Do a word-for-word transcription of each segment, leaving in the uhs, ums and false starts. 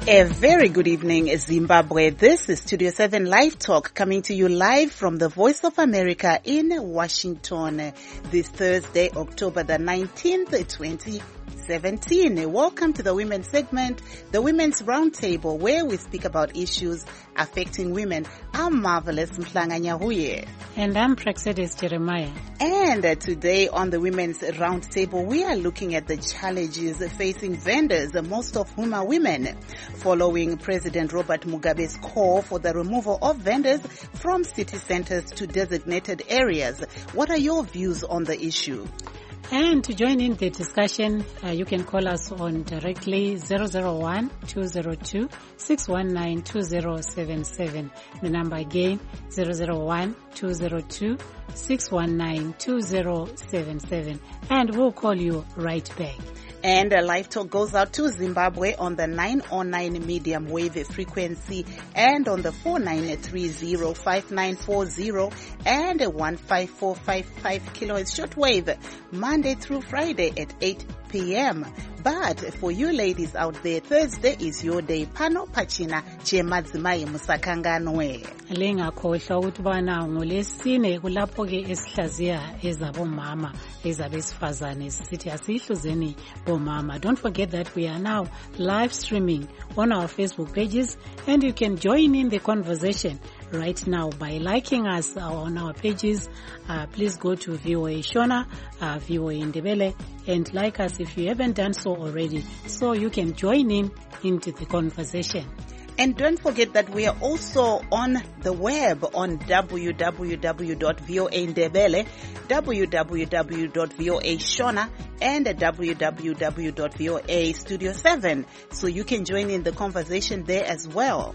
A very good evening, Zimbabwe. This is Studio seven Live Talk, coming to you live from the Voice of America in Washington this Thursday, October the nineteenth, twenty seventeen. Welcome to the Women's segment, the Women's Roundtable, where we speak about issues affecting women. I'm Marvelous Mhlanga Nyahuye. And I'm Praxedis Jeremiah. And uh, today on the Women's Roundtable, we are looking at the challenges facing vendors, most of whom are women, following President Robert Mugabe's call for the removal of vendors from city centers to designated areas. What are your views on the issue? And to join in the discussion, uh, you can call us on directly zero zero one, two zero two, six one nine, two zero seven seven. The number again, zero zero one, two zero two, six one nine, two zero seven seven. And we'll call you right back. And a live talk goes out to Zimbabwe on the nine oh nine medium wave frequency and on the four nine three zero, five nine four zero and one five four five five kilohertz shortwave, Monday through Friday at eight p.m. But for you ladies out there, Thursday is your day. Pano pachina chemadzimai musakanganwe. Lingakhohlwa ukuthi bana ngolesine kulapho ke esihlaziya ezabomama ezabesifazane sithi asihluzeni bomama. Don't forget that we are now live streaming on our Facebook pages, and you can join in the conversation right now by liking us on our pages. Uh, please go to V O A Shona, uh, V O A Ndebele, and like us if you haven't done so already, so you can join in into the conversation. And don't forget that we are also on the web on w w w dot voa ndebele, w w w dot voa shona, and w w w dot voa studio seven. So you can join in the conversation there as well.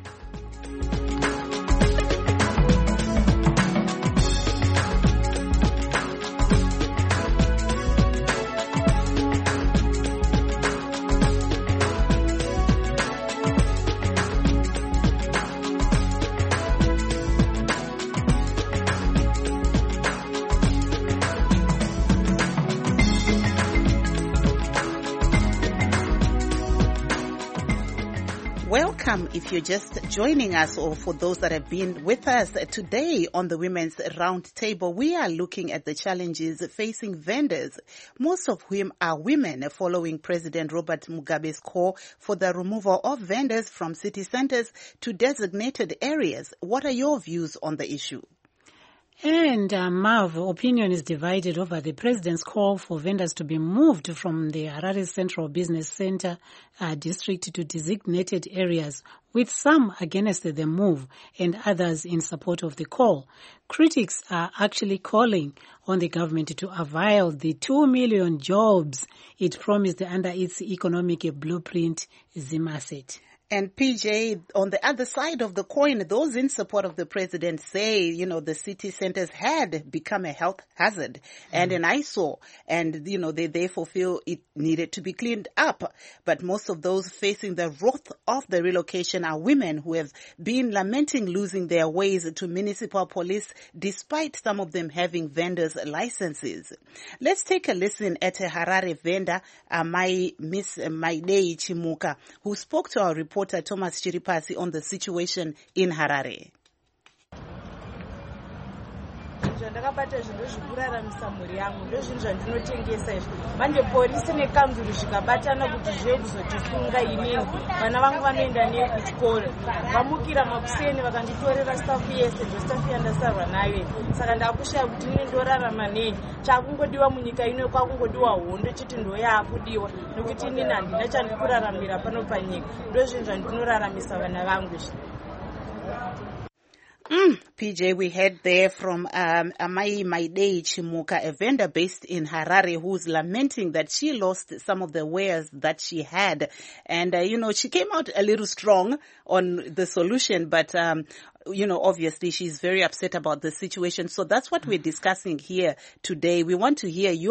Welcome if you're just joining us, or for those that have been with us today on the Women's Roundtable. We are looking at the challenges facing vendors, most of whom are women, following President Robert Mugabe's call for the removal of vendors from city centers to designated areas. What are your views on the issue? And uh, Marv, opinion is divided over the president's call for vendors to be moved from the Harare Central Business Center uh, district to designated areas, with some against the move and others in support of the call. Critics are actually calling on the government to avail the two million jobs it promised under its economic blueprint, Zimaset. And P J, on the other side of the coin, those in support of the president say, you know, the city centers had become a health hazard and an eyesore, and, you know, they therefore feel it needed to be cleaned up. But most of those facing the wrath of the relocation are women who have been lamenting losing their ways to municipal police, despite some of them having vendors' licenses. Let's take a listen at a Harare vendor, uh, my Miss Maidei Chimuka, who spoke to our reporter Thomas Chiripasi on the situation in Harare. Zvandakabata zvinhu zvekuraramisa mhuri yangu ndozvinhu zvandinotengesa izvi. Manje polisi nekanzuru zvikabatana kuti zviye kuzotisunga inini. Vana vangu vanoenda neyo kuchikoro. Vamukira makuseni vakanditorera staff yese, staff yandasarwa nayo. Saka ndakushaya kuti ini ndorarama nei. Chakungodiwa munyika ino kwakungodiwa hondo chiti ndo yakudiwa. Nokuti inini handina chandikuraramira pano panyika. Ndozvinhu zvandinoraramisa vana vangu izvi. Mm, P J, we heard there from um, Amai Maidei Chimuka, a vendor based in Harare, who's lamenting that she lost some of the wares that she had. And, uh, you know, she came out a little strong on the solution, but, um, you know, obviously she's very upset about the situation. So that's what we're discussing here today. We want to hear your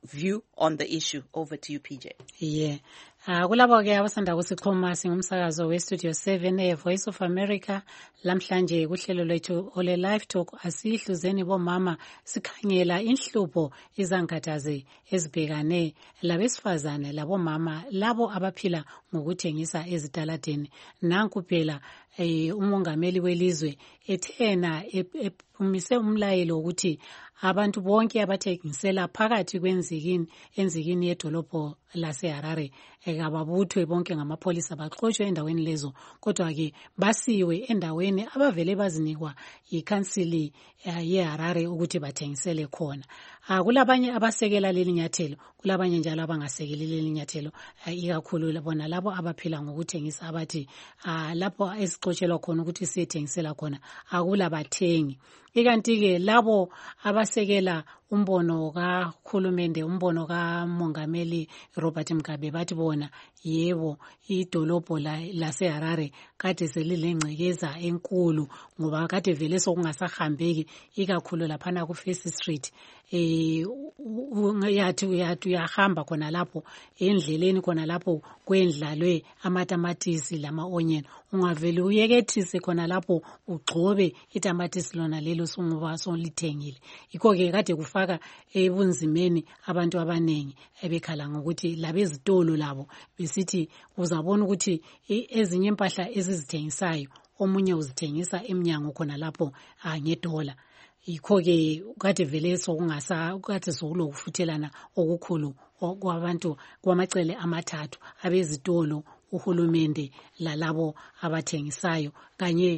view on the issue. Over to you, P J. Yeah. Uh, kulabo ke abasanda kusikhoma singumsakazo we Studio seven e Voice of America lamhlanje kuhlelo lwethu ole live talk asihluzeni bomama sikhangela inhlupho izangathazi ezibhekane labesifazane labomama labo abaphila ngokuthengisa ezitaladeni. Nanku phela eh, umongameli welizwe ethena ephumise umlayelo ukuthi abantu bonke abathengisela phakathi kwenzikini enzikini yedolobho laseHarare ababuthwe bonke ngamapholisa baxoshwe endaweni lezo, kodwa ke basiwe endaweni abavele bazinikwa ikhansili yeHarare ukuthi bathengisele khona. Kulabanye abasekela leli nyathelo, kulabanye njalo abangasekeli leli nyathelo, ikakhulu bona labo abaphila ngokuthengisa abathi lapho esixotshelwa khona ukuthi siyethengisela khona akulabathengi. Ikanti ke labo abasekela umbono kahulumende, umbono kamongameli Robert Mugabe bathi bona yebo idolobho laseHarare kade selilengcekeza enkulu ngoba kade vele sokungasahambeki ikakhulu laphana ku First Street. Eh yathi yathi yahamba khona lapho endleleni khona lapho kwendlalwe amatamatisi lama onion, ungavele uyekethise khona lapho ugcobe itamatisi lona lelo sunguba solithengile. Ikho ke kade kufaka ebunzimeni abantu abanengi ebekhala ngokuthi labezitolo labo besithi uzabona ukuthi ezinye impahla ezizithengisayo omunye uzithengisa eminyango khona lapho ngedola. Ikho ke kade vele sokungasa kade sokulokufuthelana okukhulu kwabantu kwamacele amathathu abezitolo, uhulumende lalabo abathengisayo kanye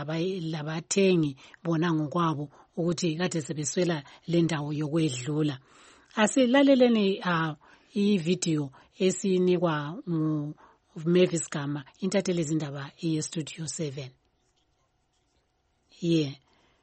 labathengi bona ngokwabo ukuthi kade sebeswela le ndawo yokwedlula. Asilaleleni uh, i-video esinikwa ngu Mavis Gama intatheli izindaba e Studio seven. Yeah.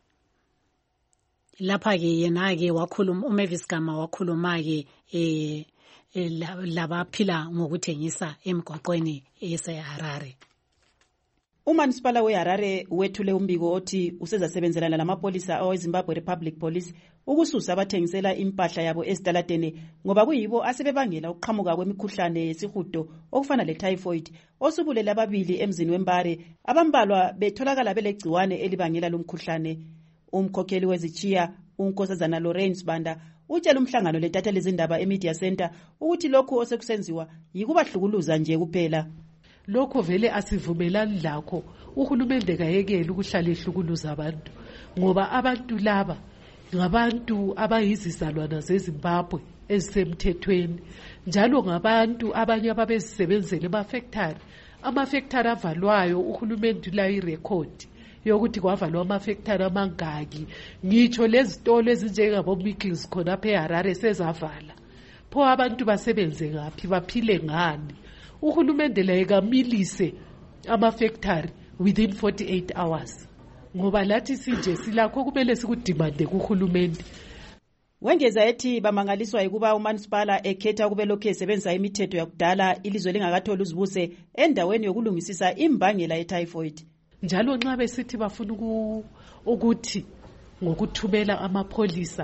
Lapha ke yena ke wakhuluma uMavis Gama wakhuluma ke eh labaphila ngokuthengisa emgwaqweni eseHarare. Umanisipala weHarare wethule umbiko othi usezasebenzelana lamapolisa aweZimbabwe Republic Police ukususa abathengisela impahla yabo ezitaladeni ngoba kuyibo asebebangela ukuqhamuka kwemikhuhlane yesihudo okufana letyphoid osubulela ababili emzini wembare abambalwa betholakala belegciwane elibangela lomkhuhlane. Umkhokheli wezichiya uNkosazana Lawrence Banda utshela umhlangano lentatheli izindaba eMedia Center ukuthi lokhu osekusenziwa yikubahlukuluza nje kuphela. Lokho vele asivumelani lakho. Uhulumende kayekela ukuhlala ehlukuluza abantu ngoba abantu laba ngabantu abayizizalwana zeZimbabwe ezisemthethweni, njalo ngabantu abanye ababezisebenzela ema-factory. Ama-factory avalwayo uhulumende la irecord yokuthi kwavalwa ama-factory amangaki. Ngitsho lezitolo ezinjengabo Mickey's khona apha eHarare sezavala. Pho abantu basebenze ngaphi, baphile ngani? Uhulumende la ekamilise ama-factory within forty-eight hours. Ngoba lathi sinje silakho kumele sikudimande kuhulumende. Wengeza ethi bamangaliswa ukuba umanisipala ekhetha ukube lokhu esebenza imithetho yakudala ilizwe lingakatholi uzibuse endaweni yokulungisisa imbangela yetyphoid. Njalo nxa besithi bafuna ukuthi ngokuthumela amapholisa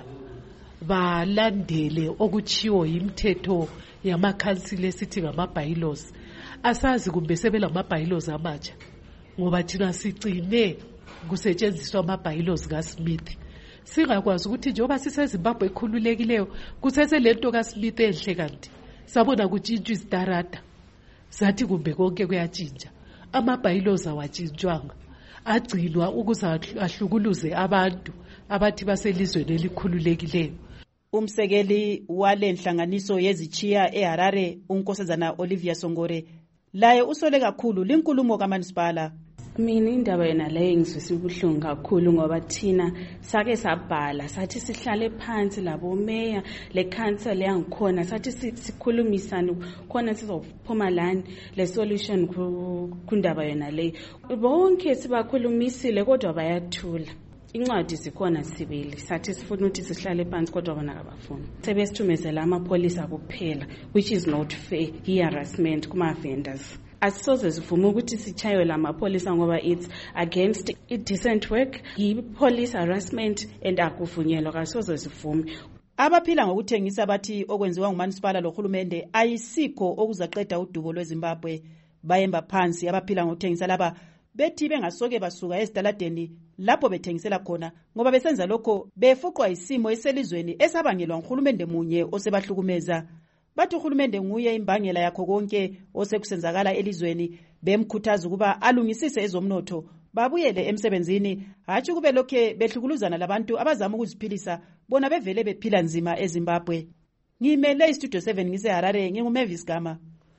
balandele okuchiwo imithetho yamakhansile esithi ngama-bylaws, asazi kumbe sebela ama-bylaws amatsha ngoba thina sicine kusetshenziswa ama-bylaws kaSmith. Singakwazi ukuthi njengoba siseZimbabwe ekhululekileyo kusese lento kaSmith enhle kanti sabona kutshintshwa izitarata zathi kumbe konke kuyatshintsha. Ama-bylaws awatshintshwanga, agcinwa ukuze ahlukuluze abantu abathi baselizweni elikhululekileyo. Umsekeli wale nhlanganiso yezichiya eHarare uNkosazana Olivia Songore laye usole kakhulu linkulumo kaManisipala. Mina indaba yena leyo ngizwisa ubuhlungu kakhulu ngoba thina sake sabhala sathi sihlale phansi labo meya le council yangikhona sathi sikhulumisana khona sizophuma lani le solution kundaba yena leyo. Bonke sibakhulumisile kodwa bayathula. Incwadi zikhona sibili sathi sifuna ukuthi sihlale phansi kodwa bona abafuni. Sebesithumezela amapolisa kuphela, which is not fair, harassment kuma vendors. Asisoze sivume ukuthi sichaywe lamapolisa ngoba it's against decent work, yi police harassment and akuvunyelwa, kasoze sivume. Abaphila ngokuthengisa bathi okwenziwa ngumanisipala lohulumende ayisikho okuzaqeda udubo lweZimbabwe. Bayemba phansi abaphila ngokuthengisa laba bethi bengasoke basuka ezitaladeni lapho bethengisela khona ngoba besenza lokho befuqwa isimo eselizweni esabangelwa nguhulumende munye osebahlukumeza. Bathi uhulumende nguye imbangela yakho konke osekusenzakala elizweni, bemkhuthaza ukuba alungisise ezomnotho babuyele emsebenzini, hatshi kube lokhe behlukuluzana labantu abazama ukuziphilisa bona bevele bephila nzima eZimbabwe. Ngimele iStudio seven ngiseHarare, nginguMavis Gama.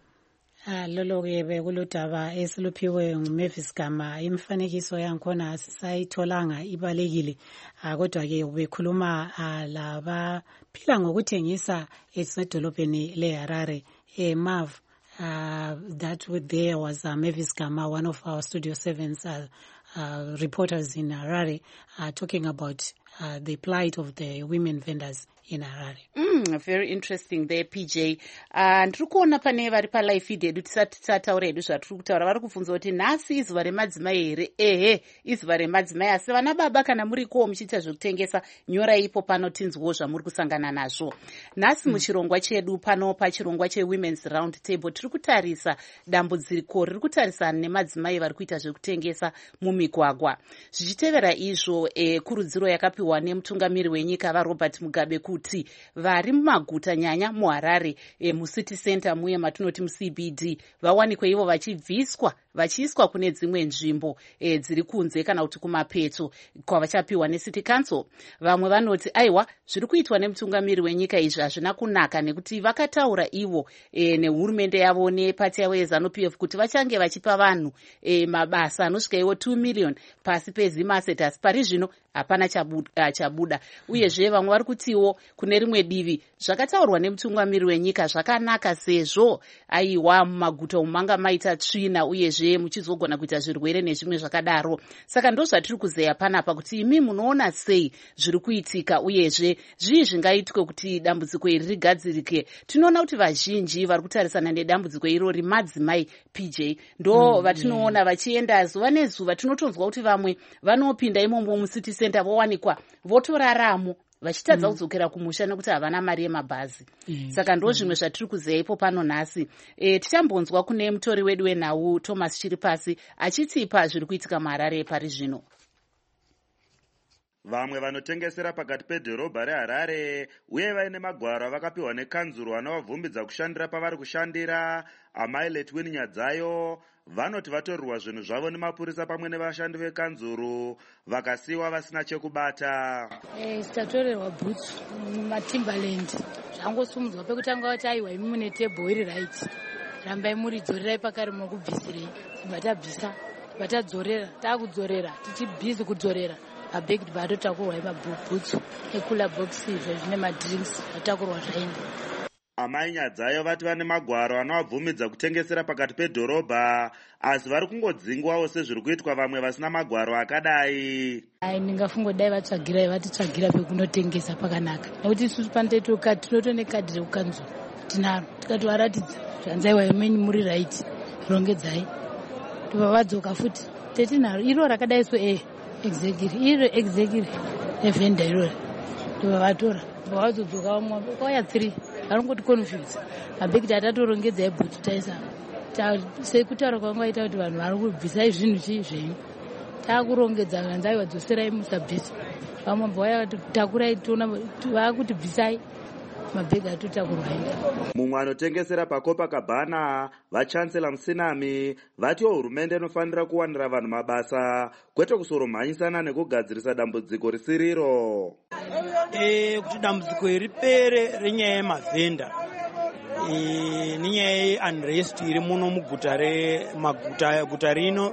Ah lolo-ke bekuludaba esiluphiwe nguMavis Gama. Imifanekiso yankhona asisayitholanga ibalekile, kodwa-ke ubekhuluma labaphila ngokuthengisa esedolobheni leHarare. Mav, Uh, that there was uh, Mavis Gama, one of our Studio seven's uh, uh, reporters in Harare, uh, talking about uh, the plight of the women vendors in Harare. Mm, very interesting there, P J. Ndiri kuona pane vari palive feed edu tisati tataura edu zvatiri kutaura vari kubvunza kuti nhasi izuva remadzimai here? Ehe, izuva remadzimai, asi vana baba kana murikowo muchiita zvekutengesa nyorai ipo pano tinzwewo zvamuri kusangana nazvo. Nhasi muchirongwa chedu pano pachirongwa cheWomen's Round Table tiri kutarisa dambudziko riri kutarisana nemadzimai vari kuita zvekutengesa mumigwagwa. Zvichitevera izvo e, kurudziro yakapiwa nemutungamiri wenyika vaRobert Mugabe kuti vari mumaguta nyanya muHarare e, mucity center muye matinoti muC B D vawanikwe ivo vachibviswa vachiiswa kune dzimwe nzvimbo e, dziri kunze kana kuti kumapeto kwavachapiwa neCity Council. Vamwe vanoti aiwa zviri kuitwa nemutungamiri wenyika izvi hazvina kunaka nekuti vakataura ivo e, nehurumende yavo nepati yavo yeZANU-P F kuti vachange vachipa vanhu e, mabasa anosvika iwo two million pasi peZimaset, asi pari zvino hapana chabuda, chabuda. Uyezve vamwe vari kutiwo kune rimwe divi zvakataurwa nemutungamiri wenyika zvakanaka sezvo aiwa mumaguta umanga maita tsvina uyezve muchizogona kuita zvirwere nezvimwe zvakadaro. Saka ndo zvatiri kuzeya panapa kuti imi munoona sei zviri kuitika uyezve zvii zvingaitwe kuti dambudziko iri rigadzirike. Tinoona kuti vazhinji vari kutarisana nedambudziko irori madzimai, P J, ndo vatinoona vachienda zuva nezuva. Tinotonzwa kuti vamwe vanopinda imomo mucity center vowanikwa votoraramo vachitadza kudzokera kumusha nekuti havana mari yemabhazi. Mm. Saka ndo zvimwe zvatiri kuzeya ipo pano nhasi. E, tichambonzwa kune mutori wedu wenhau Thomas Chiripasi achitipa zviri kuitika muHarare pari zvino. Vamwe vanotengesera pakati pedhorobha reHarare uye vaine magwaro vakapiwa nekanzuro vanovabvumbidza kushandira pavari kushandira amai Letwin Nyadzayo vanoti vatorerwa zvinhu zvavo nemapurisa pamwe nevashandi vekanzuro vakasiwa vasina chekubata. Eh, sitatorerwa bhutsu mumaTimberland zvangosumudzwa pekutanga kuti aiwa imi mune tebho iri right, rambai muridzorerai pakare mukubvisirei. Batabvisa batadzorera takudzorera tichibhizi kudzorera mabhegi batotakurwa mabhutsu ekula box izvo zvine madrinks atakurwa zvaindi. Amai Nyadzayo vati vane magwaro anovabvumidza kutengesera pakati pedhorobha asi vari kungodzingwawo sezviri kuitwa vamwe vasina magwaro akadai. Ai ndingafunga dai vatsvagirai vatitsvagira pekunotengesa pakanaka nekuti isusu panotoita tinoto nekadhi rekukanzwa tinaro tikatovaratidza zvanzaiwa imweni muri right rongedzai tobva vadzoka futi tetinaro iro rakadai so eh exactly iro exactly evenda iroro tobva vatora tobva vadzodzoka vamwe kwauya three varongoti confuse mabhegi atatorongedzai bhutu taisa sekutaura kwanga vaita kuti vanhu vari kubvisai zvinhu chii zvenyu taakurongedza vanzai vadzoserai musabvisa vamwe mbavaya takurai tiona vaakuti bvisai mabhegi atotakurwai. Mumwe anotengesera paCopacabana vachancellor Musinami vatiwo hurumende inofanira kuwanira vanhu mabasa kwete kusoromhanyisana nekugadzirisa dambudziko risiriro. Eh, kuti dambudziko ripere renyaya yemavhenda eh, nenyaya yeunrest iri muno muguta remaguta guta rino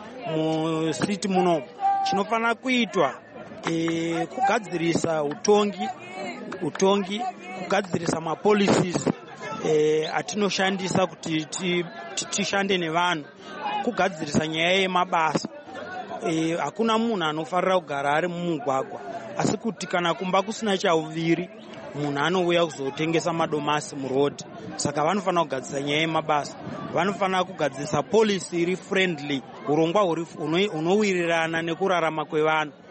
musiti muno chinofanira kuitwa eh, kugadzirisa utongi utongi kugadzirisa mapolicies eh, atinoshandisa kuti tishande nevanhu, kugadzirisa nyaya yemabasa. Eh, hakuna munhu anofarira kugara ari mumugwagwa, asi kuti kana kumba kusina chauviri munhu anouya kuzotengesa madomasi murodhi. Saka vanofanira kugadzirisa nyaya yemabasa, vanofanira kugadzirisa policy iri friendly, urongwa unowirirana nekurarama kwevanhu.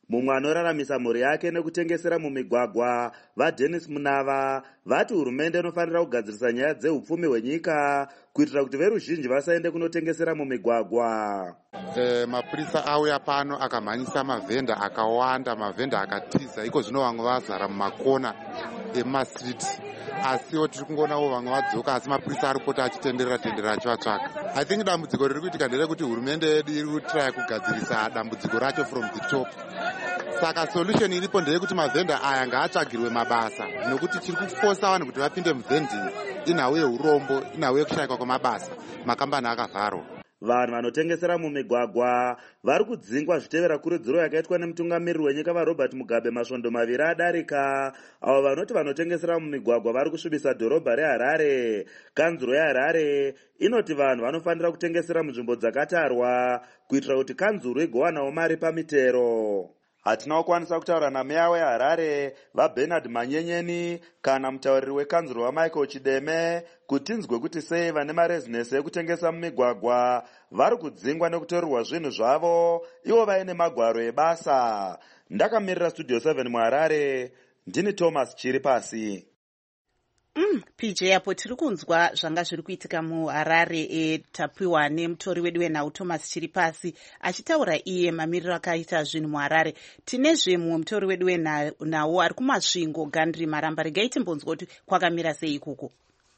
mumwe anoraramisa mhuri yake nekutengesera mumigwagwa, vaDennis Munava, vati hurumende inofanira kugadzirisa nyaya dzehupfumi hwenyika kuitira kuti veruzhinji vasaende kunotengesera mumigwagwa. E, mapurisa auya pano akamhanyisa mavhenda akawanda, mavhenda akatiza, iko zvino vamwe vazara mumakona emastriti. Asiwo tiri kungonawo vamwe vadzoka, asi mapurisa ari kupota achitenderera tenderera achivatsvaka. I think dambudziko riri kuitika nderekuti hurumende yedu iri kutraya kugadzirisa dambudziko racho from the top. Saka solution iripo ndeyekuti mavhenda aya ngaatsvagirwe mabasa, nokuti chiri kufosa vanhu kuti vapinde muvhendingi inhau yeurombo, inhau yekushayikwa kwamabasa, makambani akavharwa. Vanhu vanotengesera mumigwagwa vari kudzingwa zvitevera kurudziro yakaitwa nemutungamiriri wenyika vaRobert Mugabe masvondo maviri adarika, avo vanoti vanotengesera mumigwagwa vari kusvibisa dhorobha reHarare. Kanzuro yeHarare inoti vanhu vanofanira kutengesera munzvimbo dzakatarwa kuitira kuti kanzuro igowanawo mari pamitero. Hatina kukwanisa kutaura nameya weHarare vaBernard Manyenyeni kana mutauriri wekanzuro waMichael Chideme kuti tinzwe kuti sei vane marezinesi ekutengesa mumigwagwa vari kudzingwa nekutorerwa zvinhu zvavo ivo vaine magwaro ebasa. Ndakamirira Studio seven muHarare, ndini Thomas Chiripasi. Mm, P J apo tiri kunzwa zvanga zviri kuitika muHarare. E, tapiwa nemutori wedu wenhau Thomas Chiripasi achitaura iye mamiriro akaita zvinhu muHarare. Tinezve mumwe mutori wedu wenhau ari kumasvingo Gandri Maramba. Regai timbonzwa kuti kwakamira sei ikoko.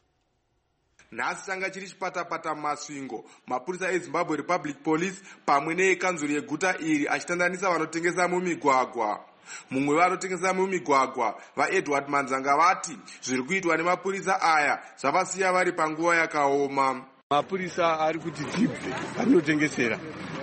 Nhasi changa chiri chipatapata mumasvingo, mapurisa eZimbabwe Republic Police pamwe neekanzuro yeguta iri achitandanisa vanotengesa mumigwagwa. Mumwe vanotengesa mumigwagwa vaEdward Manzanga vati zviri kuitwa nemapurisa aya zvavasiya vari panguva yakaoma. Mapurisa ari kuti tibve patinotengesera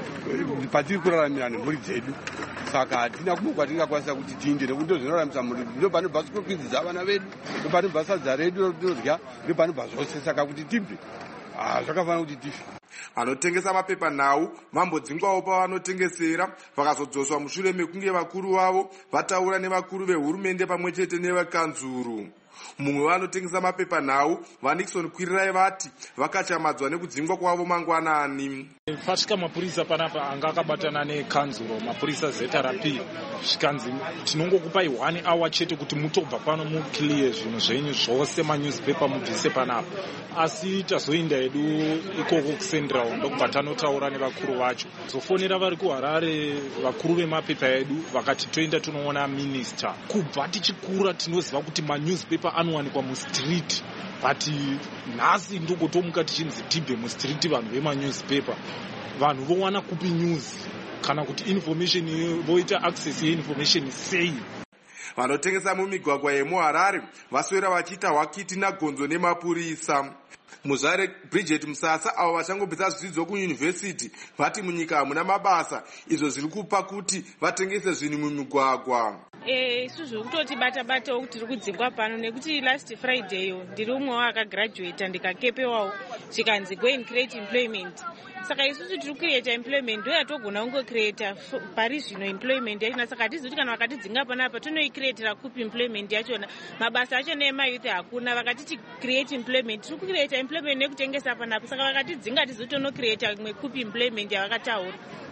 patiri kuraramira nemhuri dzedu, saka hatina kumwe kwatingakwanisa kuti tiinde nekuti ndozvinoraramisa mhuri, ndo panobva school fees dzavana vedu, ndo panobva sadza redu rinodya, ndo panobva zvose, saka kuti tibve zvakafanira kuti tife. Vanotengesa mapepanhau vambodzingwawo pavanotengesera vakazodzoswa mushure mekunge vakuru vavo vataura nevakuru vehurumende pamwe chete nevekanzuru. Mumwe vanotengesa mapepanhau vaNixon Kwirirai vati vakachamadzwa nekudzingwa kwavo mangwanani. Pasvika mapurisa panapa anga akabatana nekanzuro, mapurisa zeta rapi zvikanzi tinongokupai one hour chete kuti mutobva pano mukiliye zvinhu zvenyu zvose, manewspaper mubvise panapa. Asi tazoinda hedu ikoko kuCentral ndokubva tanotaura nevakuru vacho, zofonera vari kuHarare vakuru vemapepa edu vakati toenda tunoona minista. Kubva tichikura tinoziva kuti manewspaper anowanikwa mustreet, but nhasi ndogotomuka tichinzi tibve mustreet vanhu vemanewspaper. Vanhu vowana kupi news kana kuti information voita access yeinformation sei? Vanotengesa mumigwagwa yemuHarare vaswera vachiita hwakiti nagonzo nemapurisa. Muzvare Bridget Musasa avo vachangobvisa zvidzidzo kuyunivhesiti vati munyika hamuna mabasa, izvo zviri kupa kuti vatengese zvinhu mumigwagwa. isu zviri kutotibata-batawo kuti tiri kudzingwa pano nekuti last Friday yo ndiri umwewo akagraduata ndikakepewawo zvikanzi go and create employment. Saka isusu tiri kucreata employment ndo yatogona kungocreata pari zvino employment yachona. Saka hatizivi kuti kana vakatidzinga panapa tonoicreatira kupi employment yachona. Mabasa achona emayouth hakuna, vakatiti create employment tiri kucreata employment nekutengesa panapa. Saka vakatidzinga hatizivi tonocreata imwe kupi employment yavakataura.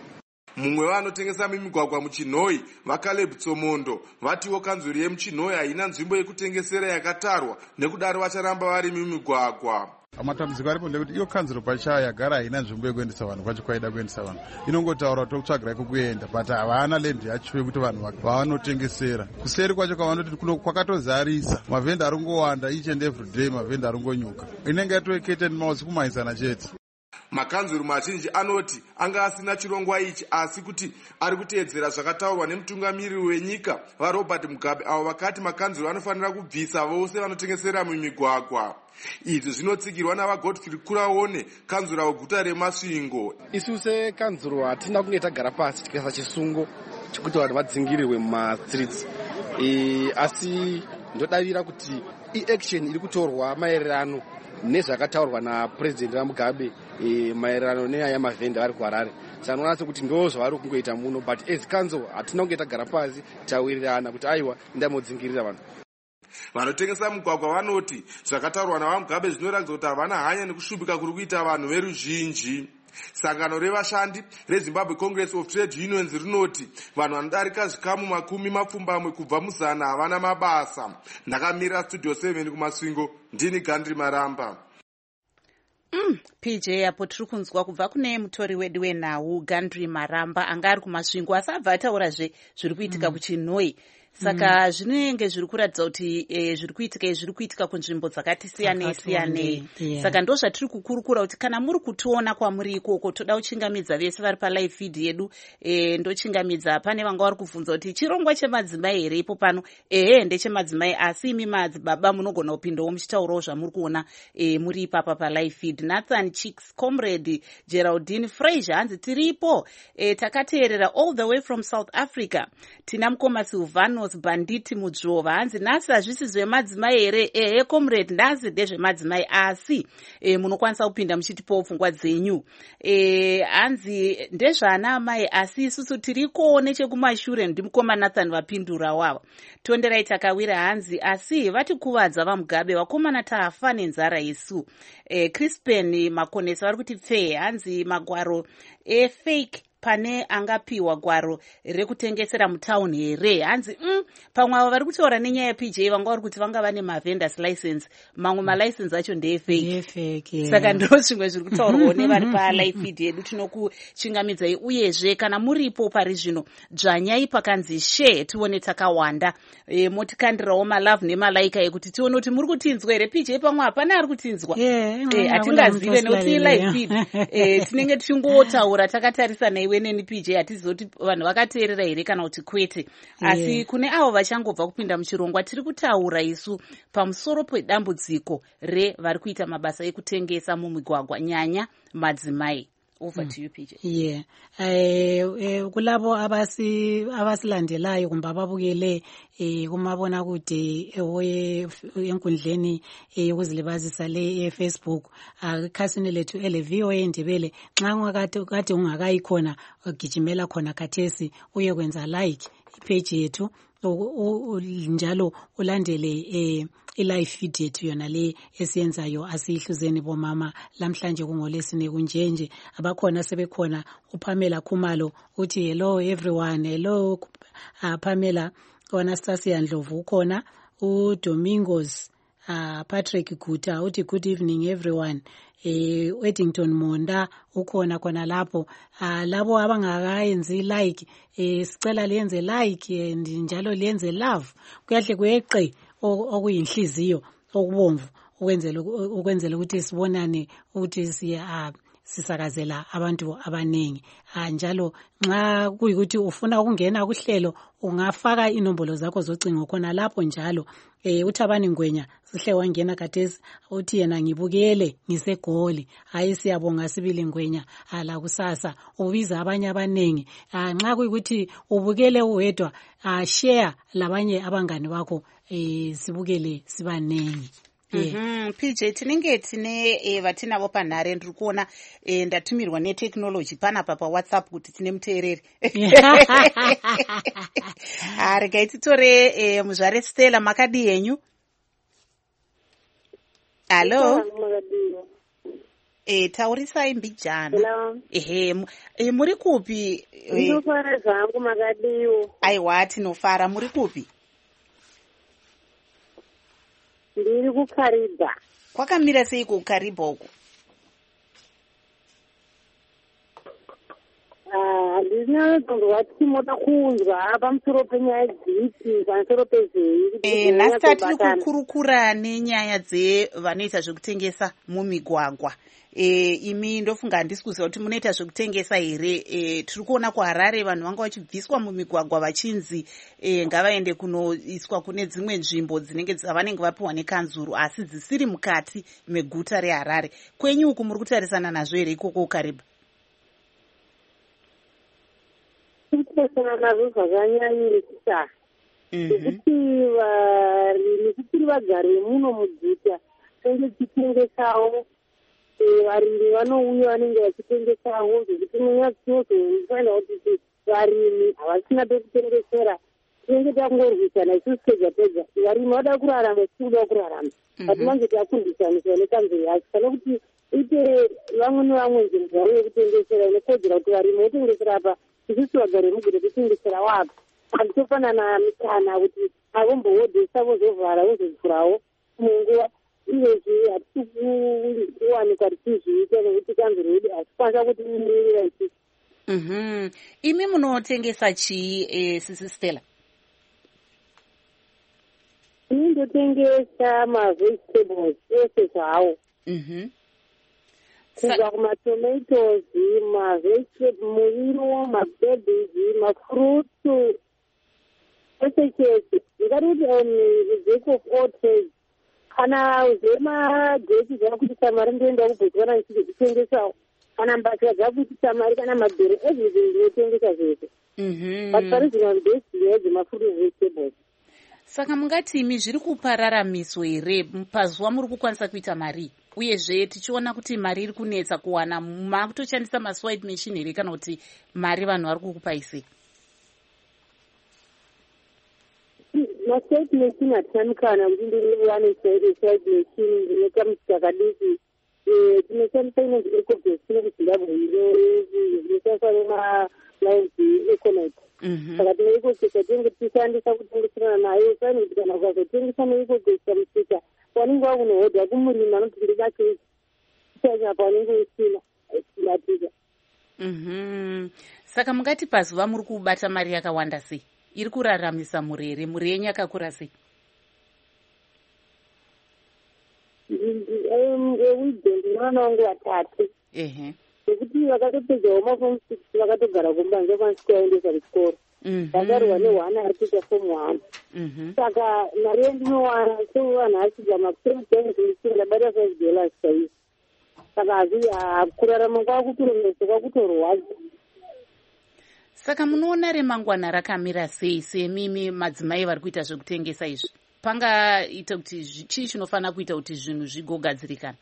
Mumwe vanotengesa mimigwagwa muChinhoi vaCaleb Tsomondo vatiwo kanzuro yemuChinhoi haina nzvimbo yekutengesera yakatarwa, nekudaro vacharamba vari mimigwagwa. Matambudziko aripo ndekuti iyo kanzuro pachayo yagara haina nzvimbo yekuendesa vanhu kwacho kwaida kuendesa vanhu. Inongotaura tokutsvagira kwekuenda, but havana land yacho yekuti vanhu vavanotengesera. Kuseri kwacho kwavanoti kwakatozarisa, mavhenda ari kungowanda each and every day, mavhenda ari kungonyuka. Inenge yatoekete mausi kumaisana chete. Makanzuru mazhinji anoti anga asina chirongwa ichi, asi kuti ari kuteedzera zvakataurwa nemutungamiriri wenyika vaRobert Mugabe avo vakati makanzuru anofanira kubvisa vose vanotengesera mumigwagwa. Izvi zvinotsigirwa navaGodfrey Kuraone, kanzura weguta reMasvingo. Isu sekanzuro hatina kunge tagara pasi tikaisa chisungo chekuti vanhu vadzingirirwe mumastreets, e, asi ndodavira kuti i-action iri kutorwa maererano nezvakataurwa naPresident vaMugabe e, maererano nenyaya yamavhenda vari kuHarare. Saka ndinoona sekuti ndo zvavari kungoita muno, but as council hatina kunge tagara pasi tawirirana kuti aiwa ndamodzingirira vanhu. Vanotengesa mugwagwa vanoti zvakataurwa navaMugabe zvinoratidza kuti havana hanya nekushupika kuri kuita vanhu veruzhinji. sangano revashandi rezimbabwe congress of trade unions rinoti vanhu vanodarika zvikamu makumi mapfumbamwe kubva muzana havana mabasa. Ndakamirira studio seven kumasvingo, ndini Gandri Maramba. Mm, P J apo tiri kunzwa kubva kune mutori wedu wenhau Gandri Maramba anga ari kumasvingo asi abva ataurazve zviri kuitika mm. kuchinhoi. Saka mm. zvinenge zviri kuratidza kuti e, zviri kuitika zviri kuitika kunzvimbo dzakati siyanei siyanei. Yeah. Saka ndo zvatiri kukurukura kuti kana muri kutiona kwamuri ikoko toda kuchingamidza vese vari palive feed yedu e, ndochingamidza. Pane vanga vari kubvunza kuti chirongwa chemadzimai here ipo pano. Ehe ndechemadzimai asi imi madzibaba munogona kupindawo muchitaurawo zvamuri kuona e, muri ipapa palive feed. Nathan Chicks, Comrade Geraldine Fraser hanzi tiripo e, takateerera all the way from South Africa. Tina mukoma Silvano Banditi Mudzova hanzi nhasi hazvisi zvemadzimai here. Ehe comrade nhasi ndezvemadzimai asi e, munokwanisa kupinda muchitipawo pfungwa dzenyu. E, hanzi ndezvana amai asi isusu tiriko nechekumashure. Ndimukoma Nathan vapindura wava. Tonderai takawira hanzi asi vatikuvadza vamugabe vakomana tafa nenzara isu. E, Crispin Makonesa vari kuti pfe hanzi magwaro e fake pane angapiwa gwaro rekutengesera mutauni here. Hanzi mm, pamwe avo vari kutaura nenyaya P J vanga vari kuti vanga vane mavendors license, mamwe malicense acho ndefake. Saka ndo zvimwe zviri kutaurwawo nevari palive feed yedu. Tinokuchingamidzai uyezve kana muripo pari zvino dzvanyai pakanzi share tione takawanda. E, motikandirawo malove nemalaika ekuti tione kuti muri kutinzwa here. P J pamwe hapana ari kutinzwa. Yeah, e, hatingazive nekuti live feed e, tinenge tichingotaura takatarisana iwe neni P J hatizivi kuti vanhu vakateerera here kana kuti kwete. Asi yeah. Kune avo vachangobva kupinda muchirongwa tiri kutaura isu pamusoro pedambudziko revari kuita mabasa ekutengesa mumigwagwa nyanya madzimai. Over mm. to you P J. Yeah. Eh, eh kulabo abasi abasilandelayo kumba babukele eh kumabona kude ehoye enkundleni yokuzilibazisa le Facebook akhasini lethu ele V O A Ndebele nxa ngakade kade ungakayikhona ugijimela khona khathesi uye kwenza like ipage yethu njalo ulandele eh ilive feed yethu yona le esiyenzayo asihluzeni bomama lamhlanje kungolesine kunjenje abakhona sebekhona uPamela Khumalo uthi hello everyone. Hello uh, Pamela. Anastasia Ndlovu ukhona, uDomingos uh, Patrick Guta uthi good evening everyone. Eh Weddington Monda ukhona khona lapho. Uh, labo abangakayenzi like eh sicela lenze like and njalo lenze love kuyahle kuyeqe okuyinhliziyo okubomvu ukwenzela ukwenzela ukuthi sibonane ukuthi siya sisakazela abantu abaningi. Njalo nxa kuyikuthi ufuna ukungena kuhlelo ungafaka inombolo zakho zocingo khona lapho njalo. Eh uthi abani Ngwenya sihle wangena khathesi uthi yena ngibukele ngisegoli. Hayi siyabonga Sibili Ngwenya ala kusasa ubiza abanye abaningi. Nxa kuyikuthi ubukele uwedwa share labanye abangani bakho eh sibukele sibanengi. Yeah. Mm-hmm. P J tinenge tine e, vatinavo panhare ndiri kuona e, ndatumirwa netechnology panapa paWhatsApp kuti tine muteereri. Regai titore e, muzvare Stella makadi yenyu. Hello. E, taurisai mbijana. Ehe, e, muri kupi? Ndinofara zvangu makadiwo. Aiwa tinofara muri kupi? Ndiri kuKariba. Kwakamira seiko kuKariba uko? Ah, ndina ndonzwa timoda kunzwa pamusoro penyaya dziti pamusoro pezvei. Eh, nhasi tiri kukurukura nenyaya dzevanoita zvekutengesa mumigwagwa. E, imi ndofunga handisi kuziva kuti munoita zvekutengesa here. E, tiri kuona kuHarare vanhu vanga vachibviswa mumigwagwa vachinzi e, ngavaende kunoiswa kune dzimwe nzvimbo dzinenge dzavanenge vapiwa nekanzuru asi dzisiri mukati meguta reHarare. Kwenyu uku muri kutarisana nazvo here ikoko kuKariba? Kutarisana nazvo zvakanyanyisa nekuti varimi kuti vagare muno muguta tenge tichitengesawo varimi vanouya vanenge vachitengesawo zvekuti munyaya dzinozofanira kuti varimi havasina pekutengesera tinenge takungorwisana isusu pega pega. Varimi vada kurarama isusu kuda kurarama but manje takundisaniswa nekanzuro yacho kana kuti ite vamwe nevamwe nzvimbo zvavo yekutengesera inokodzera kuti varimi votengesera apa isusu vagari vemuguta totengesera wapa handitofanana mikana kuti avombohodhesa vozovhara vozovhurawo munguva iyezvi hatisi kuwanikwa tichizviita nekuti kanzuro yedu hatikwanisa kuti imirira isusu. Mhm. Imi munotengesa chii eh, Sisi Stella? Ini ndotengesa mavegetables ese zvawo. Mhm. Kubva kumatomatoes, mavegetables, muriwo, mabhebizi, mafruits, ese chese. Ndingati kuti jack of all trades. Kana zvemagetsi zvakutisa mari ndoenda kubhotwana ndichitengesawo. Kana mbatya dzakutisa mari kana mabhero everything ndinotengesa zvese. Mhm. But parizvino best hedzi mafruits vegetables. Saka mungati imi zviri kupararamiswa here pazuva muri kukwanisa kuita mari, uyezve tichiona kuti mari iri kunetsa kuwana, makutoshandisa maswide machine here kana kuti mari vanhu vari kukupai sei? Maswide machine hatina mikana kuti ndiriwane swide machine ndinokamusika kadiki. Tinoshandisa inonzi ecobase kuzimbabwe inoshandiswa nemalines econet. Saka tinoikosisa tinenge tichishandisa kutengeserana nayo sani kuti kana ukazotengesa neikogesa musika wanenge wakunohodha kumurima anoti ndida kei chanyapa wanenge usina chibatika. Mhm. Saka mungati pazuva muri kubata mari yakawanda sei? Iri kuraramisa muri here? Muri yenyu yakakura sei? Weekend mwana wangu watatu. Ehe. Nekuti vakatopedzawo mafomu six vakatogara kumbanje kwanisi kuvaendesa kuchikoro. Vakarwa nehwana ari kuita fomu one. Saka mari yandinowana sevanhu achidza mapresidensi ndabata five dollars saizvi. Saka hazvi kurarama kwakutoromesa kwakutorwadza. Saka munoona remangwana rakamira sei semimi madzimai vari kuita zvekutengesa izvi? Pangaita kuti chii chinofanira kuita kuti zvinhu zvigogadzirikana?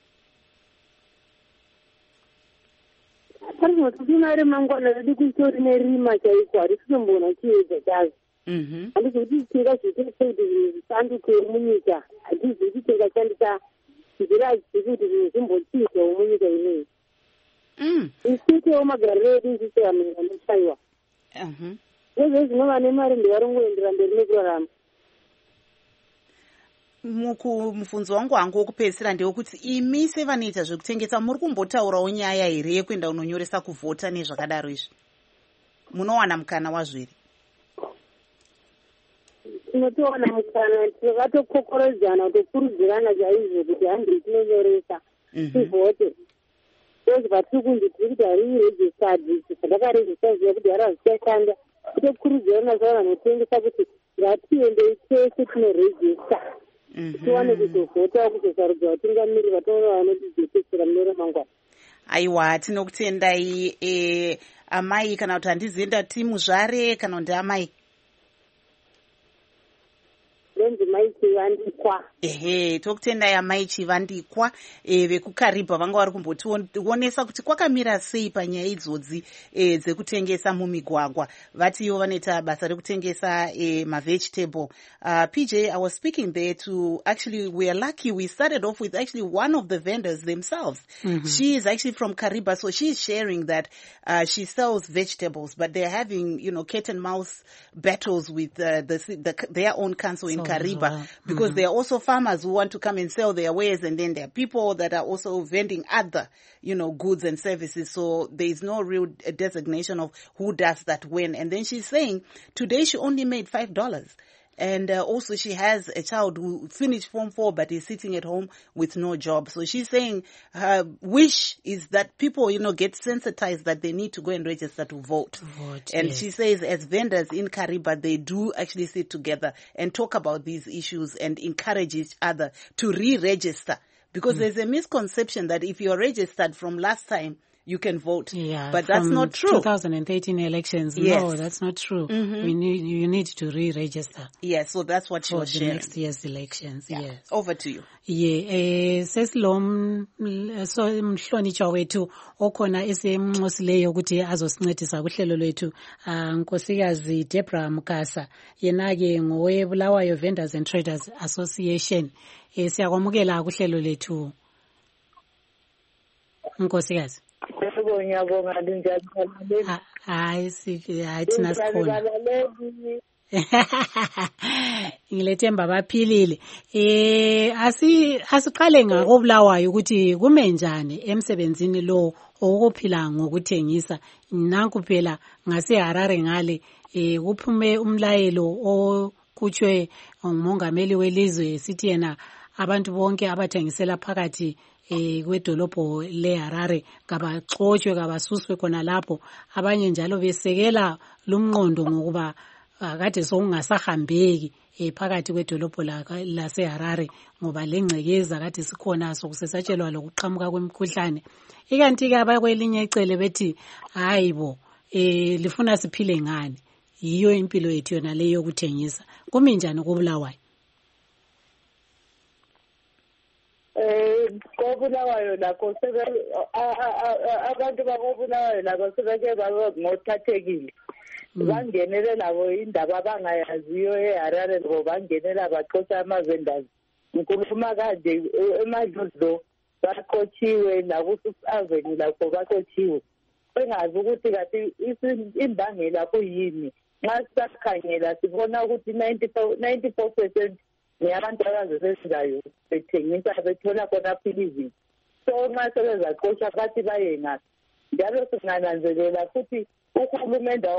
Parinotopima remangwana redu kutori nerima chaiko harisitomboona chiedza chazvo. Handizvi kuti tinga zvitese kuti zvisanduke munyika, hatizivi kuti tingashandisa nzira dziri kuti zvinhu zvimbochiizwawo munyika ineyi. Isitewo magariro edu isise vanhu vanochaiwa. Zvezvo zvinova nemari ndevarongoendera mberi nekurarama. Mubvunzo wangu wangu wokupedzisira ndewekuti imi sevanoita zvekutengesa muri kumbotaurawo nyaya here yekuenda unonyoresa kuvhota nezvakadaro izvi? Munowana mukana wazvo here? Tinotowana mukana, takatokokorodzana kutokurudzirana chaizvo kuti handiri tinonyoresa tivhote. Tozva tiri kunzi tiri kuti harii registered, zvatakarejista ziva kuti hara zvichashanda. Totokurudzirana savanhu vanotengesa kuti ngatiendei tese tinorejista. Tiwane kuzovhota kuzosarudza vatungamiri vataona vanotidzetesera mune ramangwana. Aiwa, tinokutendai e, amai kana kuti handizienda timuzvare kana kuti amai? Ndonzi mai Chivandikwa. Ehe, tokutendai amai Chivandikwa e, vekuKaribha vanga vari kumbotionesa kuti kwakamira sei panyaya idzodzi e, dzekutengesa mumigwagwa. Vatiwo vanoita basa rekutengesa e, mavegetable. Uh, P J, I was speaking there to actually, we are lucky we started off with actually one of the vendors themselves. Mm-hmm. She is actually from Kariba, so she's sharing that uh, she sells vegetables, but they're having, you know, cat and mouse battles with uh, the, the their own council in Kariba, because mm-hmm. there are also farmers who want to come and sell their wares, and then there are people that are also vending other, you know, goods and services. So there is no real designation of who does that when. And then she's saying today she only made five dollars. And uh, also she has a child who finished Form four but is sitting at home with no job. So she's saying her wish is that people, you know, get sensitized that they need to go and register to vote. To vote and yes. She says as vendors in Kariba, they do actually sit together and talk about these issues and encourage each other to re-register. Because mm. there's a misconception that if you're registered from last time, you can vote. Yeah, but that's not true. twenty thirteen elections. Yes. No, that's not true. Mm-hmm. We need you need to re-register. Yes, so that's what for you're sharing. Next year's elections. Yeah. Yes. Over to you. Yeah, eh sesilom so mhlonitshwa wethu okhona esemnxosileyo ukuthi azosincedisa kuhlelo lwethu nkosikazi Deborah Mukasa yena ke ngowe Bulawayo Vendors and Traders Association. Eh siyakwamukela kuhlelo lethu. Nkosikazi. Yebo ngiyabonga njalo. Hayi sithi hayi thina sikhona. Ngilethemba baphilile. Eh asi asiqale ngako Bulawayo ukuthi kume njani emsebenzini lo okuphila ngokuthengisa. Nanku phela ngase Harare ngale eh kuphume umlayelo okutshwe umongameli welizwe sithi yena abantu bonke abathengisela phakathi eh kwedolobho leHarare kabaxotshe kabasuswe khona lapho abanye njalo besekela lumnqondo ngokuba akade sokungasahambeki phakathi kwedolobho laseHarare ngoba lengcekeza kade sikhona sokusesatshelwa lokuqhamuka kwemikhuhlane. Ikanti ke abakwelinye icele bethi hayibo eh lifuna siphile ngani, yiyo impilo yethu yona leyo yokuthengisa. Kumi njani koBulawayo? Eh koBulawayo lakho sebe abantu bakoBulawayo lakho sebeke baba ngothathekile. Bangenele labo indaba abangayaziyo eHarare ngoba bangenela baqotsha ama-vendors. Ngikhuluma kanje emadlodlo baqotshiwe nakuSaveni lakho baqotshiwe. Bengazi ukuthi kathi imbangela kuyini. Nxa sisakhangela sibona ukuthi ninety-four percent yabantu abazesenzayo bethengisa bethola khona philizini. So nxa sebezaqotsha bathi baye ngaphi. Njalo singananzelela futhi uhulumende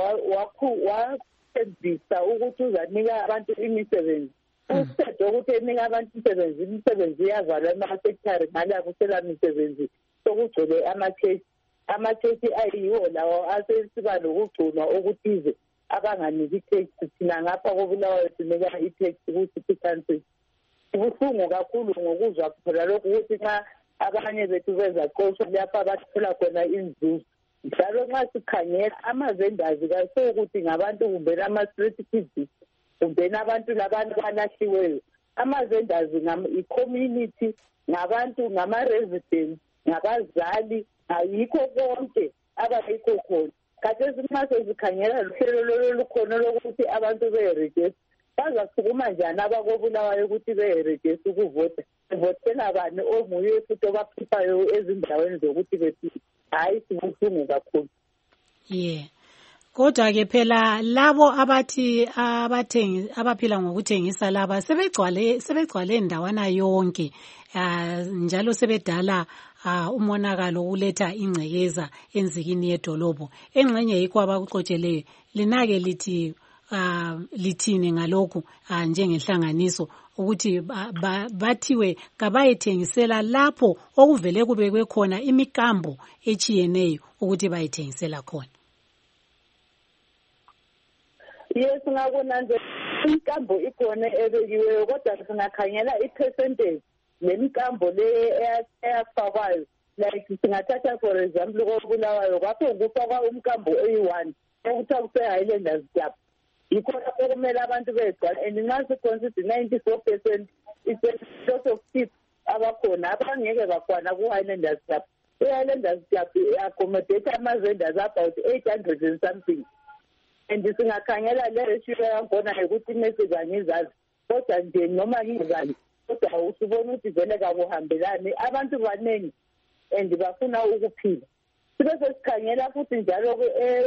wasebenzisa ukuthi uzanika abantu imisebenzi. Usethe ukuthi enika abantu imisebenzi, imisebenzi iyavalwa ema-sectari ngale akusela misebenzi sokugcwele ama-church. Ama-church ayiwo lawo asesiba lokugcinwa okuthize abanganiki i-tax. Thina ngapha koBulawayo sinika i-tax ku-city council. Kubuhlungu kakhulu ngokuzwa phela lokhu ukuthi nxa abanye bethu bezaqoshwa lapha bathola khona inzuzo. Njalo nxa sikhangela ama-vendors kasokuthi ngabantu kumbe ama-street kids kumbe abantu labantu balahliweyo. Ama-vendors i-community, ngabantu, ngama-residents, ngabazali, ayikho konke abayikho khona. Khathesi nxa sezikhangela luhlelo lolukhona lokuthi abantu be-register, bazasukuma njani abakoBulawayo ukuthi be-register ukuvota? Bevotela bani onguye futhi obaphiphayo ezindaweni zokuthi bephile? Hayi sibuhlungu kakhulu. Yeah. Kodwa ke phela labo abathi abathengi abaphila ngokuthengisa laba sebegcwale sebegcwale endawana yonke njalo sebedala umonakalo uletha ingcekeza enzikini yedolobho. Engxenye yikho abakuxotsheleyo linake lithi lithini ngalokhu njengenhlanganiso ukuthi bathiwe kabayethengisela lapho okuvele kubekwe khona imikambo echiyeneyo ukuthi bayethengisela khona. Yes, ngakunanze imikambo ikhona ebekiweyo kodwa singakhangela i-percentage lemikambo le eyafakwayo. Like singathatha for example koBulawayo kwapho kufakwa umkambo oyi-one okuthiwa kuse-Highlanders Club. Yikho lapho kumele abantu begcwala and nxa siconsider ninety-four percent it's a lot of people abakhona abangeke bakwana ku-Highlanders Club. I-Highlanders Club accommodate ama-vendors about eight hundred and something. And singakhangela le ratio yakhona ukuthi message angizazi kodwa nje noma ngizali kodwa usubona ukuthi vele kabuhambelani abantu baningi and bafuna ukuphila. Sibe sesikhangela futhi njalo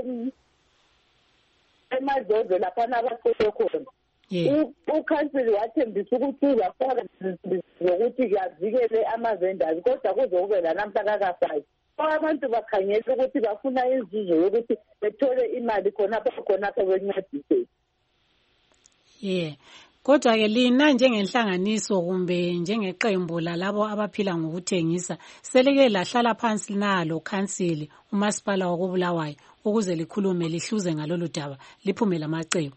emadlozi lapha abaqoqwe khona. Ukhansili wathembisa ukuthi uzafaka zokuthi kuyavikele ama-vendors kodwa kuzokube lanamhla kakafayo. Abantu bakhangela ukuthi bafuna inzuzo yokuthi bethole imali khonapho khonapho bencedise. Yeah. Kodwa ke lina njengenhlanganiso kumbe njengeqembu lalabo abaphila ngokuthengisa seleke lahlala phansi nalo council umasipala wakoBulawayo ukuze likhulume lihluze ngalolu daba liphume lamacebo.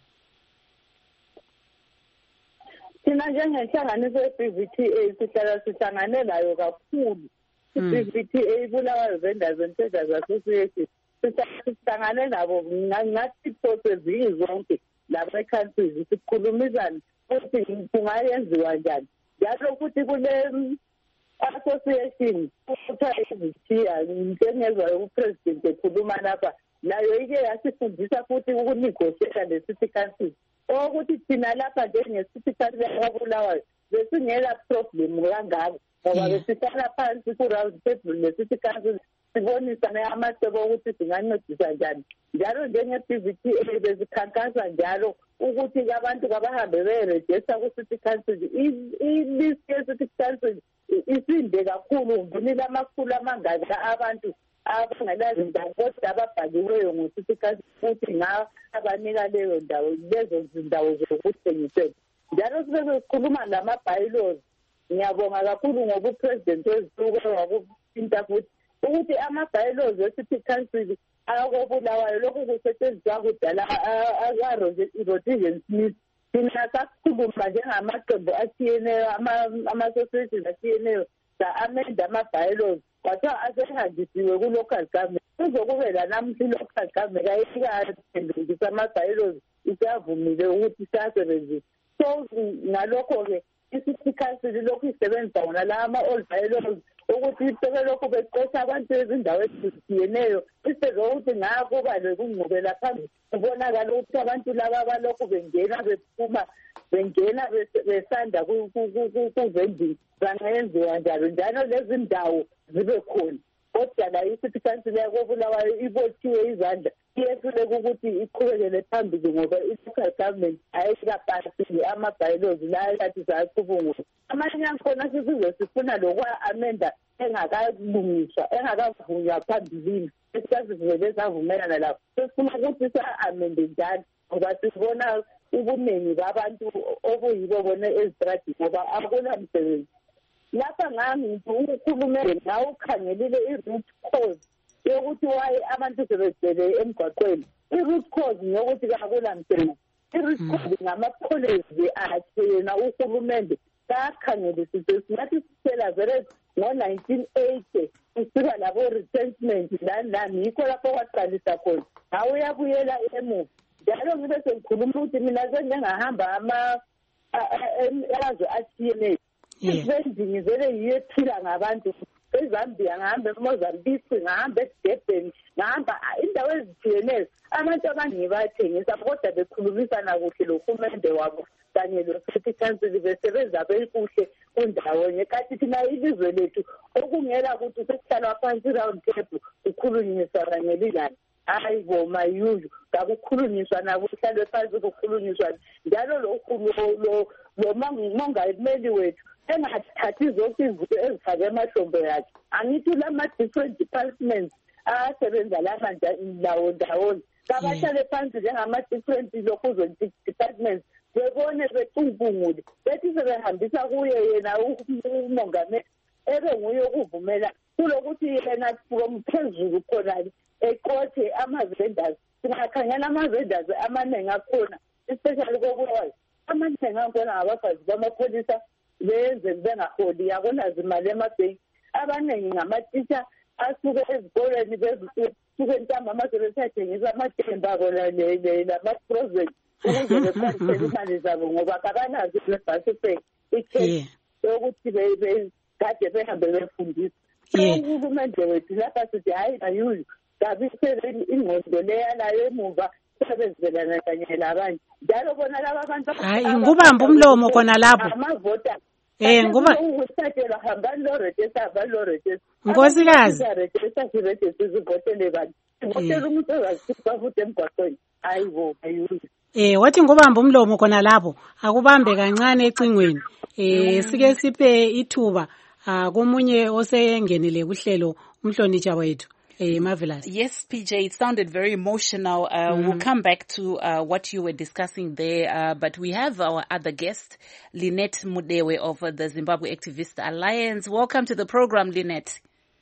Thina njengenhlanganiso ye-B V T A sihlala sihlangane layo kakhulu. I-B V T A Bulawayo Vendors and Traders Association sihlangane nabo ngathi process zonke lapha e-council sikhulumizana ukuthi kungayenziwa njani. Njalo futhi kule association kuthiwa izithiya ngengezwayo upresident ekhuluma lapha nayo ike yasifundisa futhi ukunegotiate le-city council ukuthi thina lapha njenge-city council yakoBulawayo besingela problem kangako ngoba besisala phansi ku-round table ne-city council sibonisane amacebo okuthi singancedisa njani. Njalo njenge-P V T A bezikhankasa njalo ukuthi abantu kabahambe beyerejista ku-city council. I-list ye-city council isinde kakhulu, ngunile amakhulu amangaki abantu abangelazindawo kodwa ababhaliweyo ngo-city council ukuthi ngabanika leyo ndawo, lezo zindawo zokuthengisela. Njalo sibe sikhuluma ngama-bylaws. Ngiyabonga kakhulu ngoba upresident wezituko wakuphinta futhi ukuthi ama-bylaws e-city council akobulawayo lokhu kusetshenziswa kudala aka-Rhodesian Smith. Thina sakhuluma njengamaqembu atshiyeneyo, ama-association atshiyeneyo, sa-amenda ama-bylaws kwathiwa asehanjisiwe ku-local government. Kuzokube lanamuhla i-local government ayikaphendukisa ama-bylaws isavumile ukuthi siyasebenzisa. So ngalokho-ke i-city council lokhu isebenzisa wona la ama-old bylaws ukuthi sebelokhu beqosha abantu ezindaweni ezitshiyeneyo instead ukuthi ngakuba lokungqubela phambili kubonakala ukuthi abantu laba abalokhu bengena bephuma bengena besanda kuvending bangayenziwa njalo njalo lezi ndawo zibe khona. Kodwa la i-city council yakobulawayo ibotshiwe izandla iyehluleka ukuthi iqhubekele phambili ngoba i-local government ayikapasile ama-bylaws la kathi sacubungula. Amanye akhona sisize sifuna lokwa-amenda engakalungiswa engakavunywa phambilini esasivele savumelana lapho. Sifuna ukuthi sa-amende njalo ngoba sibona ubuningi babantu obuyibo bona ezitradini ngoba akulamsebenzi. Lapha ngangithi ukhulumele nawe ukhangelile i-root cause yokuthi waye abantu sebegcwele emgwaqweni. I-root cause yokuthi kakulamsebenzi. I-root cause ngama-policy akhe yena uhulumende kakhangelisise singathi sisela vele ngo-nineteen eighty kusuka labo retrenchment lani lani yikho lapho kwaqalisa khona. Hawu uyabuyela emuva njalo ngibe sengikhuluma ukuthi mina sengingahamba amazwe atshiyeneyo. Isivending vele yiyo ephila ngabantu. eZambia ngahamba eMozambique ngahamba eDurban ngahamba indawo ezitshiyeneyo. Abantu abaningi bayathengisa kodwa bekhulumisana kuhle lohulumende wabo kanye lo-city council besebenza bekuhle kundawonye. Kanti thina ilizwe lethu okungela ukuthi sesihlala phansi round table kukhulunyiswana ngelilani. Hayi bo mayuju kakukhulunyiswa nabo kuhlalwe phansi kukhulunyiswa njalo lo lo mongameli wethu engathathi zonke izinto ezifake emahlombe yakhe. Angithi lama-different departments asebenza lama ndawo ndawonye kabahlale phansi njengama-different lokuzo departments bebone becubungule bethi sebehambisa kuye yena umongameli ebe nguye okuvumela kulokuthi yena from phezulu khonali eqothe ama-vendors. Singakhangela ama-vendors amaningi akhona especially kobulawayo amaningi akhona ngabafazi bamapholisa benze bengaholi yabona zimali emabhenki. Abaningi ngamatitsha asuke ezikoleni besuke ntambama sebesethengisa amathemba abo lama-project ukuze bekwanisele imali zabo ngoba kabanazo lebhasifeki ikhethi yokuthi kade behambe befundisa. Uhulumende wethu lapha sithi hayi ayuzi kabisele ingqondo leyalayo emuva sebezelana kanye labanye njalo bona laba abantu hayi ngubamba umlomo khona lapho amavota eh nguba usatshela hamba lo register hamba lo register nkosikazi register siregister sizivotele bantu ngotela umuntu ozasipa futhi emgwaqweni hayibo ayuzi eh wathi ngubamba umlomo khona lapho akubambe kancane ecingweni eh sike siphe ithuba komunye osengenile kuhlelo umhlonitsha wethu. Uh, Marvelous. Yes, P J, it sounded very emotional. Uh, mm. We'll come back to uh, what you were discussing there, uh, but we have our other guest, Lynette Mudewe of uh, the Zimbabwe Activist Alliance. Welcome to the program, Lynette.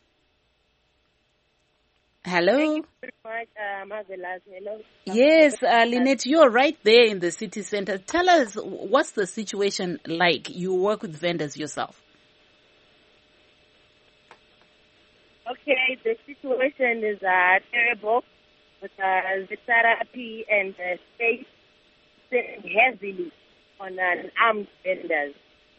Hello. Thank you very much, uh, Marvelous. Hello. Yes, uh, Lynette, you're right there in the city center. Tell us, what's the situation like? You work with vendors yourself. Okay, the situation is uh, terrible with uh, the therapy and the state spending heavily on uh, armed vendors.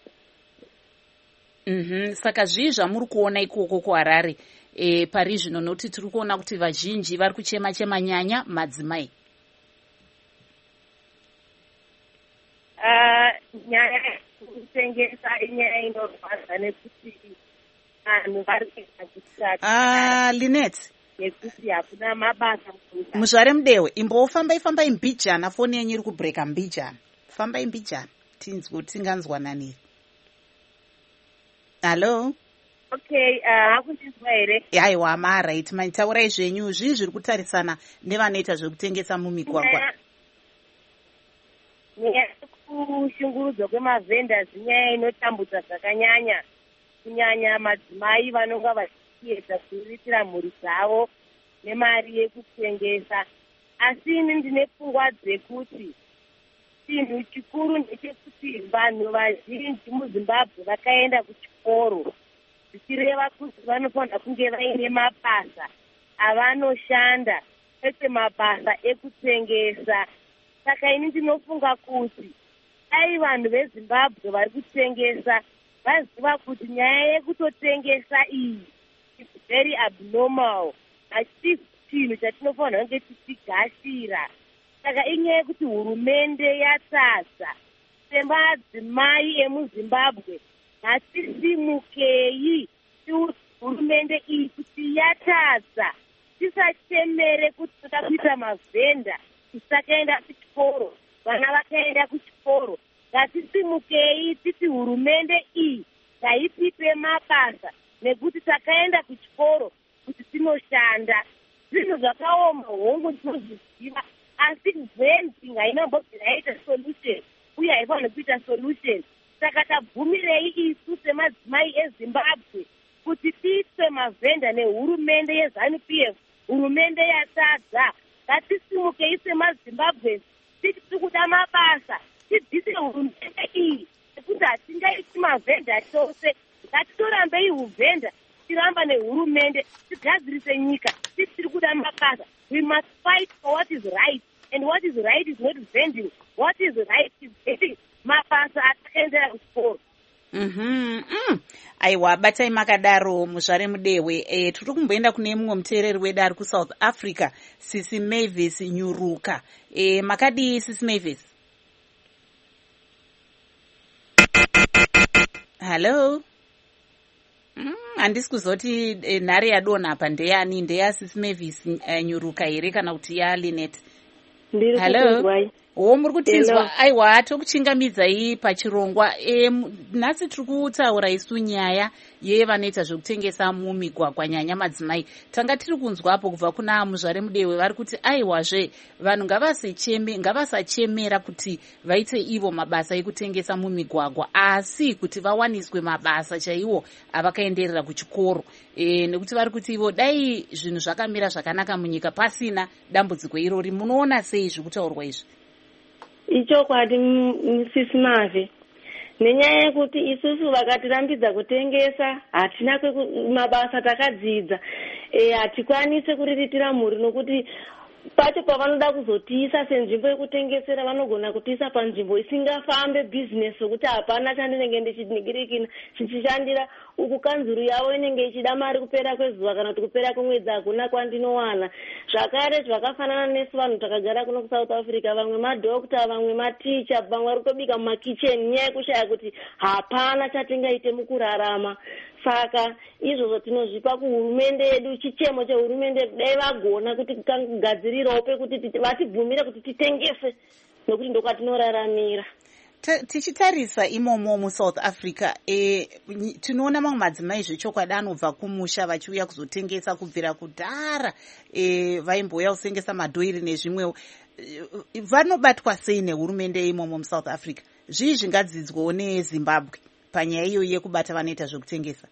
Mhm, saka zvizva muri kuona ikoko kuHarare e pari zvino noti tiri kuona kuti vazhinji vari kuchema chema nyanya madzimai. Uh, nyaya kutengesa inyaya inorwadza nekuti vanhu vari kuita kuti ah Linet nekuti hakuna mabasa muzvare mudewe imbofambai fambai mbijana foni yenyu iri kubreka mbijana fambai mbijana tinzwe tinganzwananiri hallo okay hakunzwa here aiwa maright manitaurai zvenyu zvii zviri kutarisana nevanoita zvekutengesa mumigwagwa nyaya yekushungurudzwa kwemavhendas inyaya inotambudza zvakanyanya kunyanya madzimai vanonga vachiedza kuriritira mhuri dzavo nemari yekutengesa. Asi ini ndine pfungwa dzekuti chinhu chikuru ndechekuti vanhu vazhinji muZimbabwe vakaenda kuchikoro, zvichireva kuti vanofanira kunge vaine mabasa avanoshanda kwete mabasa ekutengesa. Saka ini ndinofunga kuti dai vanhu veZimbabwe vari kutengesa vaziva kuti nyaya yekutotengesa iyi is very abnormal, hachisi chinhu chatinofanira kunge tichigashira. Saka inyaya yekuti hurumende yatadza semadzimai emuZimbabwe, ngatisimukei tiudze hurumende iyi kuti yatadza, tisachemere kuti toda kuita mavhenda tisakaenda kuchikoro, vana vakaenda kuchikoro. Ngatisimukei titi hurumende iyi ngaitipe mabasa nekuti takaenda kuchikoro kuti tinoshanda. Zvinhu zvakaoma hongu tinozviziva, asi venting hainambobvi yaita solution uye haifanira kuita solution. Saka tabvumirei isu semadzimai eZimbabwe kuti tiitwe mavhenda nehurumende yeZANU-P F, hurumende yatadza. Ngatisimukei semaZimbabwe titi tiri kuda mabasa, tidzise hurumende iyi nekuti hatingaiti mavhenda chose. Ngatitorambei huvhenda, tiramba nehurumende, tigadzirise nyika titi tiri kuda mabasa. We must fight for what is right, and what is right is not vending. What is right is getting mabasa atakaendera kuchikoro. Mhm. Mm. Aiwa, batai makadaro muzvare mudewe. E, turi kumboenda kune mumwe muteereri wedu ari kuSouth Africa, Sisi Mavis Nyuruka. E, makadi Sisi Mavis? Hello? Mm, handisi kuzoti e, nhare yadonha apa ndeyani, ndeya Sisi Mavis uh, Nyuruka here kana kuti ya Linet? Ndiri kutizwai. Oh, muri kutinzwa. Aiwa, tokuchingamidzai pachirongwa. E, nhasi tiri kutaura isu nyaya yevanoita zvekutengesa mumigwagwa, nyanya madzimai. Tanga tiri kunzwapo kubva kuna muzvare mudewe vari kuti aiwazve vanhu ngavasacheme ngavasachemera kuti vaite ivo mabasa ekutengesa mumigwagwa, asi kuti vawaniswe mabasa chaiwo avakaenderera kuchikoro. E, nekuti vari kuti ivo dai zvinhu zvakamira zvakanaka munyika pasina dambudziko irori. Munoona sei zvekutaurwa izvi? Ichokwadi Sisi Mave, nenyaya yekuti isusu vakatirambidza kutengesa hatina mabasa takadzidza, e, hatikwanise kuriritira mhuri nokuti pacho pavanoda kuzotiisa senzvimbo yekutengesera vanogona kutiisa panzvimbo isingafambe business sokuti hapana chandinenge ndichidhigirikina chichishandira. Uku kanzuru yavo inenge ichida mari kupera kwezuva kana kuti kupera kwemwedzi hakuna kwandinowana. Zvakare zvakafanana nesu vanhu takagara kuno kuSouth Africa, vamwe madhokta, vamwe maticha, vamwe vari kutobika mumakicheni nyaya yekushaya kuti hapana chatingaite mukurarama. Saka izvozvo tinozvipa kuhurumende yedu, chichemo chehurumende dai vagona kuti kugadzirirawo pekuti vatibvumire kuti titengese nokuti ndokwatinoraramira. Tichitarisa imomo muSouth Africa, e, tinoona mamwe madzimai zvechokwadi anobva kumusha vachiuya kuzotengesa kubvira kudhara, e, vaimbouya kutengesa madhoiri nezvimwewo. E, vanobatwa sei nehurumende imomo muSouth Africa? Zvii zvingadzidzwawo neZimbabwe panyaya iyo yekubata vanoita zvekutengesa?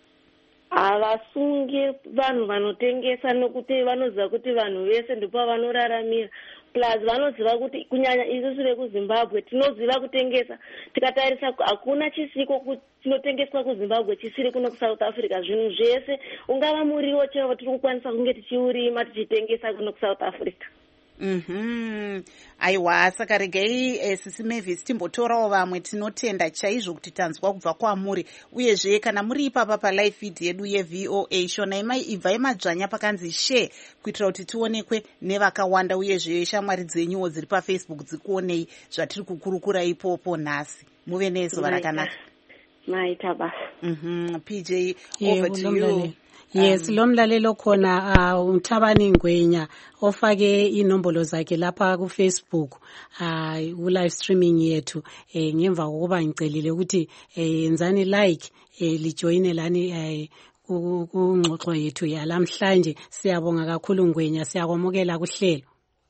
Havasungi vanhu vanotengesa nokuti vanoziva kuti vanhu vese ndipo vanoraramira. Plus vanoziva kuti kunyanya isusu vekuZimbabwe tinoziva kutengesa. Tikatarisa hakuna chisiko chinotengeswa kuZimbabwe chisiri kuno kuSouth Africa. Zvinhu zvese ungava muriwo chaiwo tiri kukwanisa kunge tichiurima tichitengesa kuno kuSouth Africa. Mhm. Aiwa, saka regai eh, Sisi Mavis timbotorawo vamwe tinotenda chaizvo kuti tanzwa kubva kwamuri. Uyezve kana muri ipapa palive feed yedu yeV O A, shonai ibvai madzvanya pakanzi share kuitira kuti tionekwe nevakawanda, uyezve shamwari dzenyuwo dziri paFacebook dzikuonei zvatiri kukurukura ipopo nhasi. Muve nezuva rakanaka. maita basa. Mhm. P J, over to you. Yes, lo mlalelo khona uMthabani Ngwenya ofake inombolo zakhe lapha ku Facebook uh ku live streaming yethu eh ngemva kokuba ngicelile ukuthi yenzani like eh lijoine lani eh kungxoxo yethu yalamhlanje. Siyabonga kakhulu Ngwenya, siyakwamukela kuhlelo.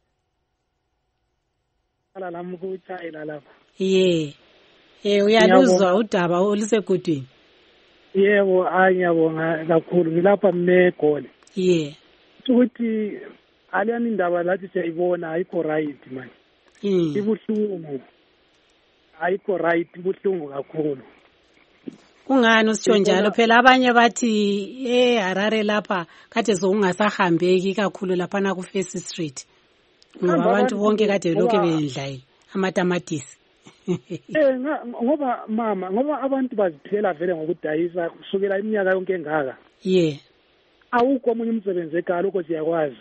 Ala lamkuthayila lapha. Yeah. Eh uyaluzwa udaba olusegudwini. Yebo, ayabonga kakhulu ngilapha mnegole. Yeah. Ukuthi aliyani indaba lathi siyayibona ayikho right manje. Mm. Ibuhlungu. Ayikho right, ibuhlungu kakhulu. Kungani usitsho njalo? Phela abanye bathi eh Harare lapha kade sokungasahambeki kakhulu lapha na ku First Street. Ngoba abantu bonke kade lokho bendlayi amatamatisi. Eh ngoba mama ngoba abantu baziphela vele ngokudayisa kusukela iminyaka yonke engaka. Yeah. Awukho omunye umsebenzi ekhaya lokho siyakwazi.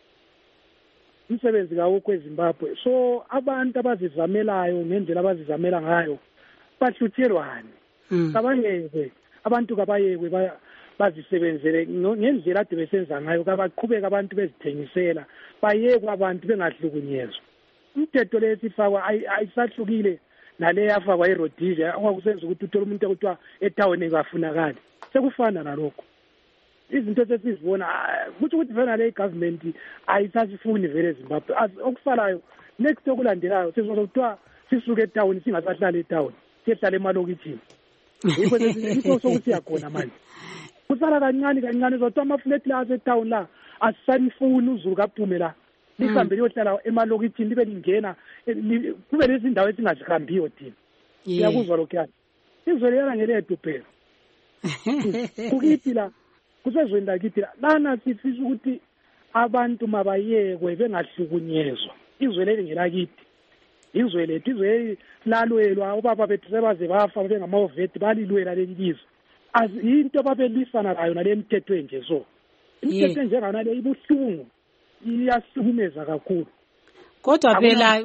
Umsebenzi kawukho eZimbabwe. So abantu abazizamelayo ngendlela abazizamela ngayo bahluthelwane. Kabangeke abantu kabayekwe bazisebenzele ngendlela ade besenza ngayo kabaqhubeka abantu bezithengisela bayekwe abantu bengadlukunyezwa. Umthetho lesifakwa ayisahlukile nale yafakwa eRhodesia okwakusenza ukuthi uthola umuntu ekuthiwa etawuni kafunakali. Sekufana nalokho. Izinto sesizibona kuthi ukuthi vele le government ayisasifuni vele eZimbabwe. Okusalayo next okulandelayo sizokuthiwa sisuke etawuni singasahlala etawuni sihlala emalokitshini. Yikho yikho sokuthi yakhona manje. Kusala kancane kancane zodwa ama-flat la asetown la asisanifuni uzulu kaphume la. Lihambe liyohlala emalokitshini libe lingena kube lezi ndawo esingazihambiyo thina. Siyakuzwa lokho yazi. Izwe liyana ngelethu phela. Kukithi la kusezweni lakithi la lana sifisa ukuthi abantu mabayekwe bengahlukunyezwa. Izwe leli ngelakithi. Izwe lethu izwe lalwelwa ubaba bethu sebaze bafa bengamaveti balilwela leli lizwe. Into babelisana nayo nale mthetho enje so. Imithetho njengana le ibuhlungu. Iyahlukumeza kakhulu. Kodwa phela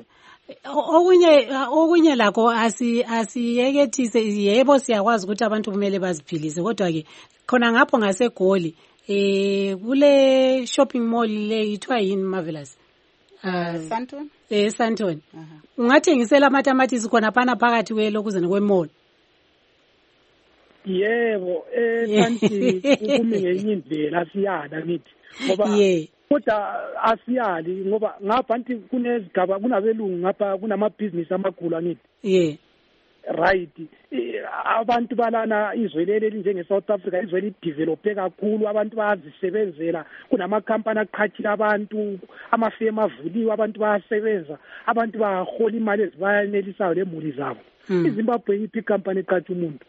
okunye okunye lakho asi asiyekethise yebo siyakwazi ukuthi abantu kumele baziphilise kodwa ke khona ngapho ngaseGoli eh kule shopping mall le ithiwa yini Marvelous uh Sandton eh Sandton ungathengisela amatamatisi khona phana phakathi kwelokuzana kwemall. Yebo eh kanti ukumi ngenye indlela siyana ngithi ngoba kodwa asiyali ngoba ngapha anti kunezigaba kunabelungu ngapha kunamabhizinisi amakhulu angithi. Yeah. Right. Abantu balana izwe leli njenge South Africa izwe lidevelope kakhulu abantu bayazisebenzela kunama company aqhathila abantu amafema avuliwe abantu bayasebenza abantu bayahola imali ezibayanelisayo lemuli zabo. iZimbabwe iphi company eqhatha umuntu.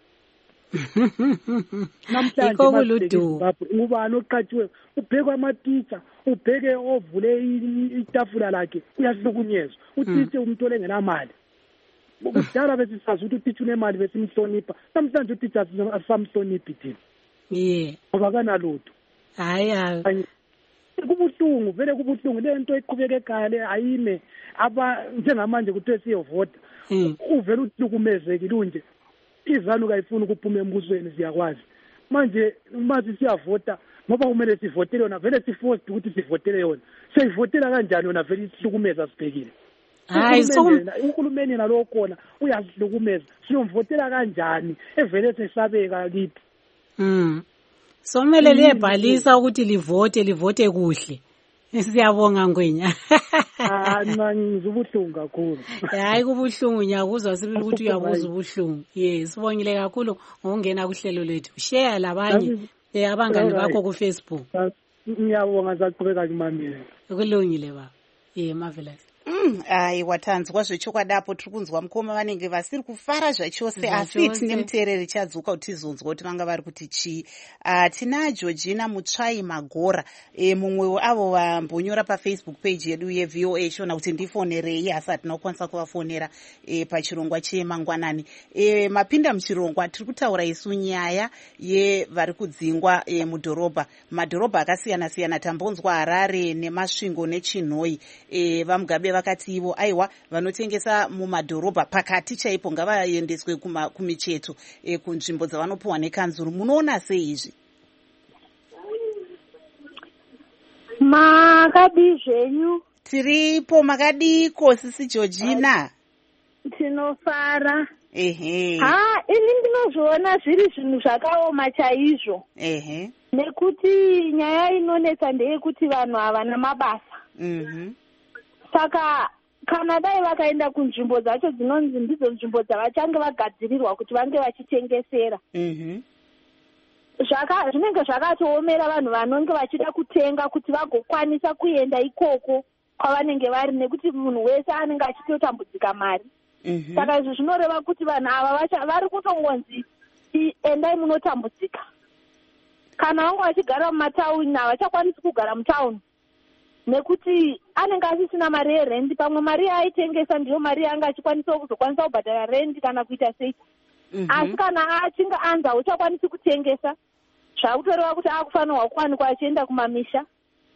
Namhlanje Zimbabwe ngubani oqhathiwe ubhekwa ama-teacher ubheke ovule itafula lakhe uyahlukunyezwa utithe umuntu olengenamali. Kudala besisazi ukuthi utithe unemali besimhlonipha namhlanje utithe asamhloniphi thina. Yeah. Ngoba kanalutho. Hayi hayi. Kubuhlungu vele kubuhlungu lento eqhubeka ekhaya le ayime aba njengamanje kuthiwe siyovota. Uvela uhlukumezekile unje. Izanu kayifuna ukuphuma embusweni siyakwazi. Manje mathi siyavota ngoba kumele sivotele yona vele siforced ukuthi sivotele yona. Seyivotela kanjani yona vele isihlukumeza sibhekile. Hayi uhulumeni nalo khona uyasihlukumeza. Siyomvotela kanjani evele sesabeka kithi. Mm. Somele liyebhalisa ukuthi livote livote kuhle. Siyabonga Ngwenya. Ah ngizubudlungu kakhulu. Hayi kubuhlungu nyakuzwa sibili ukuthi uyabuza ubuhlungu. Yes, sibongile kakhulu ngokungena kuhlelo lethu. Share labanye eh abangani bakho ku Facebook. Ngiyabonga saqhubeka kumamile. Kulungile baba. Yeah, Marvelous. Mm, ai watanzwa zvechokwadapo tiri kunzwa mukoma vanenge vasiri kufara zvachose asi tine muteereri chadzuka kuti tizonzwa kuti vanga vari kuti chii. Uh, tina Georgina Mutsvai Magora e, mumwe weavo vambonyora pafacebook page yedu yeV O A shona kuti ndifonerei asi hatina kukwanisa kuvafonera e, pachirongwa chemangwanani. E, mapinda muchirongwa tiri kutaura isu nyaya yevari kudzingwa e, mudhorobha madhorobha akasiyana siyana tambonzwa Harare nemasvingo nechinhoi e, vamugabe vakati ivo aiwa vanotengesa mumadhorobha pakati chaipo ngavaendeswe kumicheto e, kunzvimbo dzavanopiwa nekanzuru. munoona sei izvi? Makadi zvenyu? Tiripo. makadiko sisi Georgina? Tinofara. Ehe. Ha, ini ndinozviona zviri zvinhu zvakaoma chaizvo. Ehe. Nekuti nyaya inonetsa ndeyekuti vanhu havana mabasa. Mhm. Saka kana dai vakaenda kunzvimbo dzacho dzinonzi ndidzo nzvimbo dzavachange vagadzirirwa kuti vange vachitengesera. Mhm. Zvaka zvinenge zvakatoomera vanhu vanonge vachida kutenga kuti vagokwanisa kuenda ikoko kwavanenge vari, nekuti munhu wese anenge achitotambudzika mari. Mhm. Saka izvi zvinoreva kuti vanhu ava vari kutongonzi endai munotambudzika. Kana vange vachigara mumatauni havachakwanisi kugara mutauni, nekuti anenge asisina mari yerendi. Pamwe mari yaaitengesa ndiyo mari yaanga achikwanisa kuzokwanisa kubhadhara rendi kana kuita sei. Asi kana achinge anza uchakwanisi kutengesa, zvakutoreva kuti akufanirwa kuwanikwa achienda kumamisha.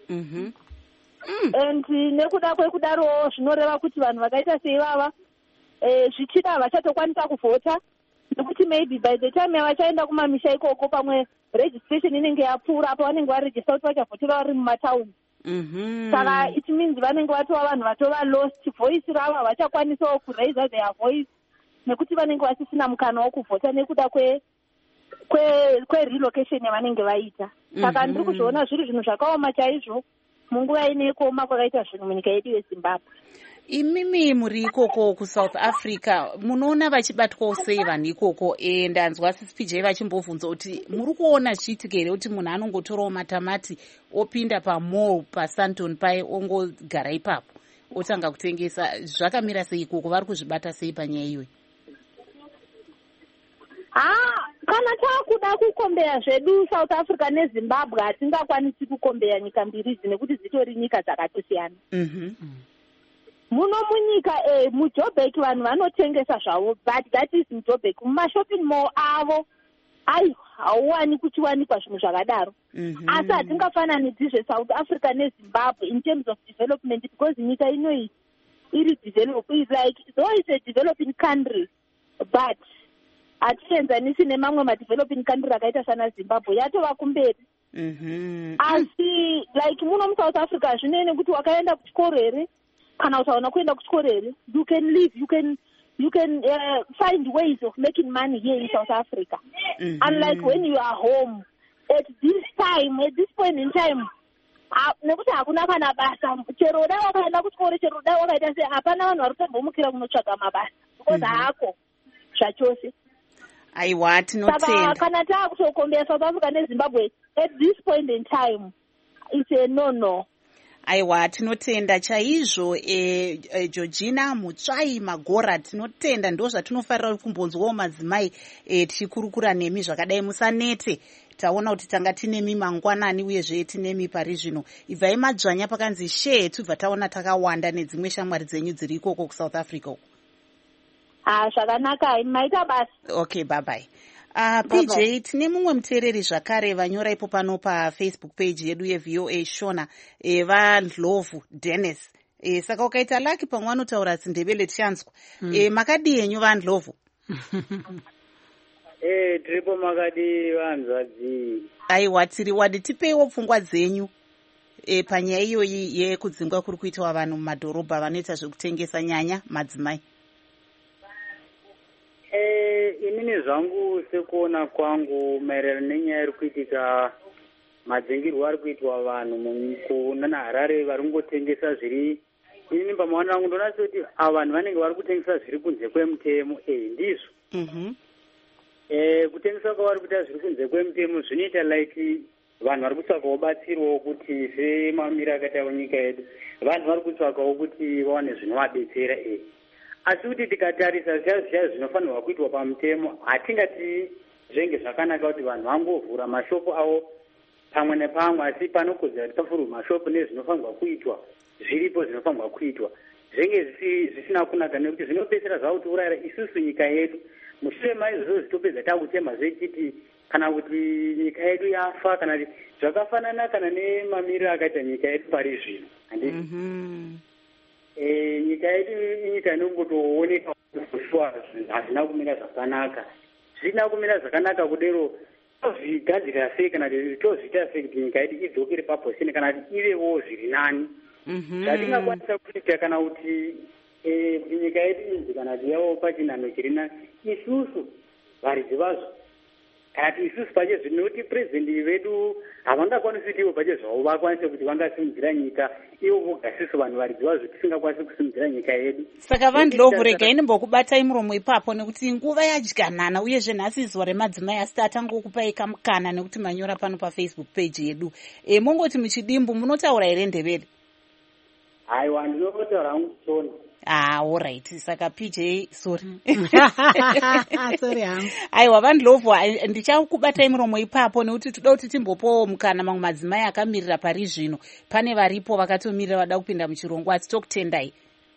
And nekuda kwekudarowo zvinoreva kuti vanhu vakaita seivava zvichida havachatokwanisa kuvhota, nekuti maybe by the time yavachaenda kumamisha ikoko pamwe registration inenge yapfuura apa vanenge varejista kuti vachavhotera vari mumatauni. Saka it means vanenge vatova vanhu vatova lost, voice ravo havachakwanisawo kuraisa their voice, nekuti vanenge vasisina mukana wokuvhota nekuda kwe kwerelocation yavanenge vaita. Saka ndiri kuzviona zviri zvinhu zvakaoma chaizvo munguva ine kuoma kwakaita zvinhu munyika yedu yeZimbabwe. Imimi muri ikoko kuSouth Africa, munoona vachibatwawo sei vanhu ikoko? E, ndanzwa sisi P J vachimbobvunza kuti muri kuona zvichiitika here kuti munhu anongotorawo matamati opinda pamall paSandton pai ongogara ipapo otanga kutengesa? Zvakamira sei ikoko? Vari kuzvibata sei panyaya iyoyi? Ah, kana taakuda kukombeya zvedu South Africa neZimbabwe hatingakwanisi kukombeya nyika mbiri idzi nekuti dzitori nyika dzakatosiyana. Mhm. Muno munyika eh, muJoburg vanhu vanotengesa zvavo, but that is muJoburg. Mumashopping mall avo ai hauwani kuchiwanikwa zvinhu zvakadaro. Asi hatingafananidzi zveSouth Africa neZimbabwe in terms of development, because nyika inoyi iri develop, is like though it's a developing country, but hatienzanisi nemamwe madeveloping country akaita sana Zimbabwe, yatova kumberi. Asi like muno muSouth Africa zvine nekuti wakaenda kuchikoro here kana utaona kuenda kuchikoro here, you can live, you can you can uh, find ways of making money here in South Africa. Unlike when you are home at this time, at this point in time, nekuti hakuna kana basa, chero dai wakaenda kuchikoro, chero dai wakaita sei, hapana vanhu vari kutombomukira kunotsvaga mabasa because haako zvachose. Aiwa, tinotenda. Kana taakutokombeya South Africa neZimbabwe at this point in time, it's a no no. Aiwa, tinotenda chaizvo. E, e, Georgina Mutsvai Magora, tinotenda. Ndo zvatinofarira kumbonzwawo madzimai e, tichikurukura nemi zvakadai. Musanete, taona kuti tanga tinemi mangwanani uyezve tinemi pari zvino. Ibvai madzvanya pakanzi share tubva taona takawanda nedzimwe shamwari dzenyu dziri ikoko kuSouth Africa. Ah, zvakanaka, maita basa. Okay, bye bye. Uh, P J, tine mumwe muteereri zvakare vanyora ipo pano paFacebook page yedu yeV O A Shona, e, vaNdlovu Dennis. E, saka ukaita laki pamwe vanotaura ziNdebele tichanzwa. Mm. E, makadi yenyu vaNdlovu? Eh, tiripo makadi vanzwadzi. Aiwa, tiri wadi, tipeiwo pfungwa dzenyu e, panyaya iyoyi yekudzingwa kuri kuitwa vanhu mumadhorobha vanoita zvekutengesa, nyanya madzimai. Eh, inini zvangu sekuona kwangu maererano nenyaya iri kuitika, madzingirwo ari kuitwa vanhu kunana Harare vari kungotengesa zviri, inini pamaona angu ndoona sekuti ava vanhu vanenge vari kutengesa zviri kunze kwemutemo. Eh, ndizvo. Mhm. Eh, kutengesa kwavari kuita zviri kunze kwemutemo zvinoita like vanhu vari kutsvakawo batsirwawo kuti semamira akaita munyika yedu, vanhu vari kutsvakawo kuti vawane zvinovadetsera. Eh, asi kuti tikatarisa zviya zvinofanirwa kuitwa pamutemo, hatingati zvenge zvakanaka kuti vanhu vangovhura mashopu avo pamwe nepamwe, asi panokodzera kuti pavhurwe mashopu nezvinofanirwa kuitwa zviripo zvinofanirwa kuitwa zvenge zvisina kunaka, nekuti zvinopedzera zvakutiurayira isusu nyika yedu. Mushure maizvozvo zvitopedza takutema zvechiti kana kuti nyika yedu yafa, kana zvakafanana kana nemamiriro akaita nyika yedu pari zvino. nyika yedu nyika inongotooneka kushwa hazvina kumira zvakanaka zvina kumira zvakanaka kudero tozvigadzirira sei kana tozviita sei kuti nyika yedu idzokere paposini kana kuti ivewo zviri nani zvatingakwanisa kuita kana kuti kuti nyika yedu inzi kana kuti yavo pachinhano chiri nani isusu varidzi vazvo kana kuti isusu pachezvo nekuti purezidendi vedu havangakwanisi kuti ivo pachezvavo vakwanise kuti vangasimudzira nyika ivo vogasiso vanhu varidzi vazvo tisingakwanisi kusimudzira nyika yedu. Saka vandlovu regai ndimbokubatai muromo ipapo nekuti nguva yadyanana uyezve nhasi zuva remadzimai asi tatangokupai kamukana nekuti manyora pano pafacebook page yedu. E, mongoti muchidimbu munotaura here ndevere? Aiwa ndinotaura hangu Tsona. Ah, all right. Saka P J, sorry. Sorry hangu. Aiwa vandlovu ndichakubatai muromo ipapo nekuti toda kuti timbopo mukana mamwe madzimai akamirira pari zvino. Pane varipo vakatomirira vada kupinda muchirongwa asi tokutendai.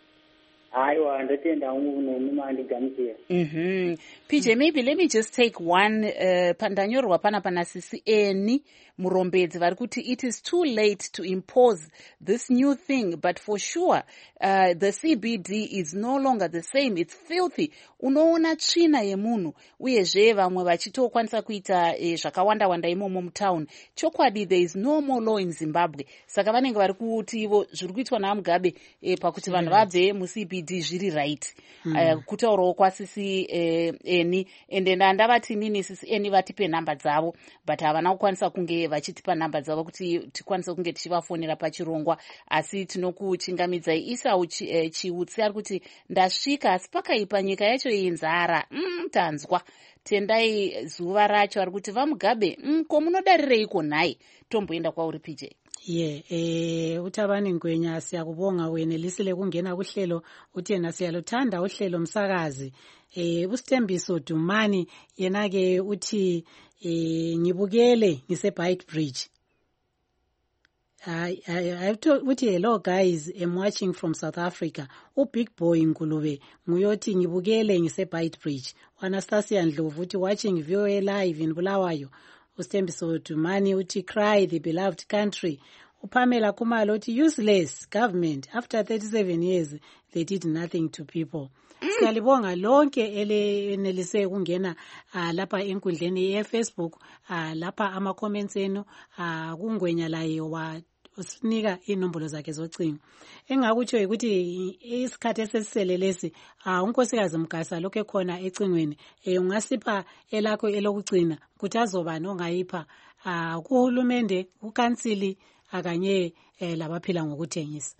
Aiwa ndatenda hangu nomumandigamuchira. Mhm. P J, maybe let me just take one uh, pandanyorwa pana pana C C N murombedzi vari kuti it is too late to impose this new thing, but for sure uh, the C B D is no longer the same. It's filthy. Unoona tsvina yemunhu uyezve vamwe vachitokwanisa kuita eh, zvakawanda wanda imomo mutown. Chokwadi, there is no more law in Zimbabwe. Saka vanenge vari kuti ivo zviri kuitwa naMugabe eh, pakuti vanhu vabve mu-C B D zviri right. Mm. Uh, kutaurawo kwa-C C N ende ndandavati nini C C N vatipe nhamba dzavo but havana kukwanisa kunge vachitipa nhamba dzavo kuti tikwanise kunge tichivafonera pachirongwa, asi tinokuchingamidzai Isau Chiutsi ari kuti ndasvika asi pakaipa nyika yacho yenzara. Mm, tanzwa tendai zuva racho ari kuti vaMugabe mm, komunodarireiko nhai tomboenda kwauri P J. Ye eh uThabani Ngwenya siyakubonga wenelisile kungena kuhlelo uthi yena siyaluthanda uhlelo msakazi. Eh uSithembiso Dumani yena ke uthi eh ngibukele ngise Bite Bridge. I I I uthi hello guys, I'm watching from South Africa. U Big Boy Ngulube nguyothi ngibukele ngise Bite Bridge. Anastasia Ndlovu uthi watching V O A live in Bulawayo. Usithembiso Dumani uthi cry the beloved country. Upamela Kumalo uthi useless government after thirty-seven years they did nothing to people. Siyalibonga lonke elenelise kungena uh, lapha enkundleni ye-Facebook uh, lapha ama comments enu uh, kungwenya laye wa usinika inombolo zakhe zocingo. Engakutsho ukuthi isikhathi esisele lesi uh, unkosikazi Mgasa lokho khona ecingweni eh ungasipha elakho elokugcina kuthi azobani ongayipha uh, kuhulumende ukansili akanye eh, labaphila ngokuthengisa.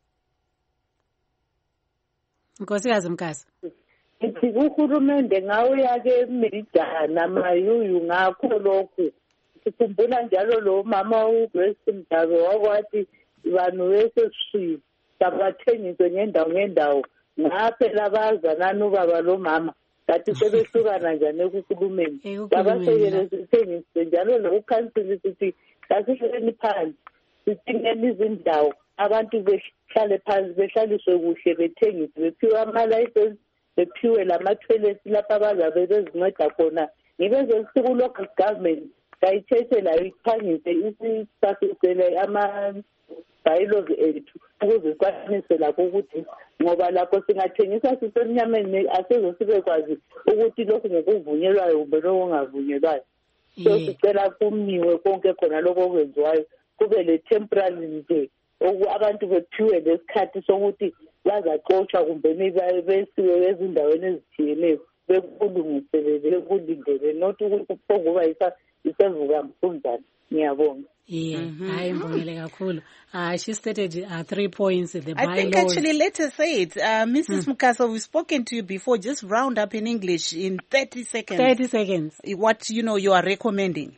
Nkosikazi Mgasa. Ithi uhulumende ngawuya ke Melida namayuyu ngakho lokhu. Sikhumbula njalo lo mama uGrace Mdabe wakwathi abantu besesishilo sabathengiswe ngendawo ngendawo ngaphela baza nanu baba lo mama kathi sebehlukana njani ekukhulumeni abasekele sithengiswe njalo lo ukhansili sithi sasihleni phansi sithingeni izindawo abantu behlale phansi behlaliswe kuhle bethengiswe bephiwe ama-license bephiwe lama-toilets lapha abazabe bezinceda khona ngibenze usuku local government kayithethe layo ikhangise isisasisele ama-bylaws ethu ukuze sikwanise lakho ukuthi ngoba lapho singathengisa sisemnyameni aseze sibekwazi ukuthi lokhu ngokuvunyelwayo kumbe lokhu ongavunyelwayo. So sicela kumiwe konke khona lokho okwenziwayo kube le-temporary nje abantu bephiwe lesikhathi sokuthi bazaxotshwa kumbe besiwe ezindaweni ezithiyeneyo bekulungiselele bekulindele not ukuthi kuphonguba isevuka mfundane. Ngiyabonga. Yeah, hayi ngibongele kakhulu. Uh, she stated uh, three points in the bylaws. I think actually let her say it. Uh, Missus Mm. Mukasa, we've spoken to you before. Just round up in English in thirty seconds. thirty seconds. What, you know, you are recommending.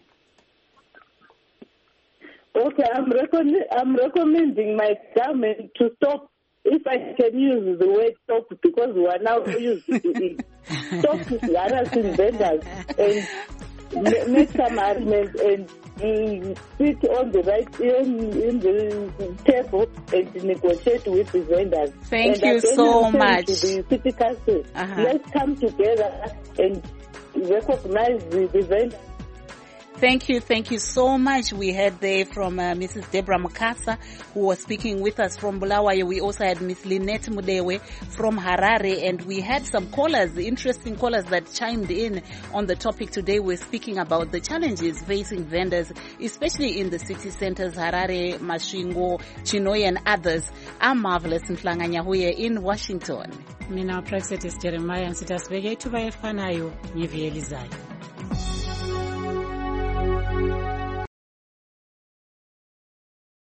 Okay, I'm, recommend, I'm recommending my government to stop, if I can use the word stop, because we are now used to it. Stop harassing vendors and make some arrangements and uh, sit on the right in, in the table and negotiate with the vendors. Thank and you so much. To the city council, uh-huh. Let's come together and recognize the, the vendors. Thank you, thank you so much. We heard there from uh, Missus Deborah Mukasa, who was speaking with us from Bulawayo. We also had Miss Lynette Mudewe from Harare, and we had some callers, interesting callers that chimed in on the topic today. We're speaking about the challenges facing vendors, especially in the city centers, Harare, Masvingo, Chinhoyi, and others. I'm Marvelous Mhlanganyahuye in Washington. Mina Praxetis Jeremiah and Sitas Vege Tuba Efanayo, Nivi Elizai.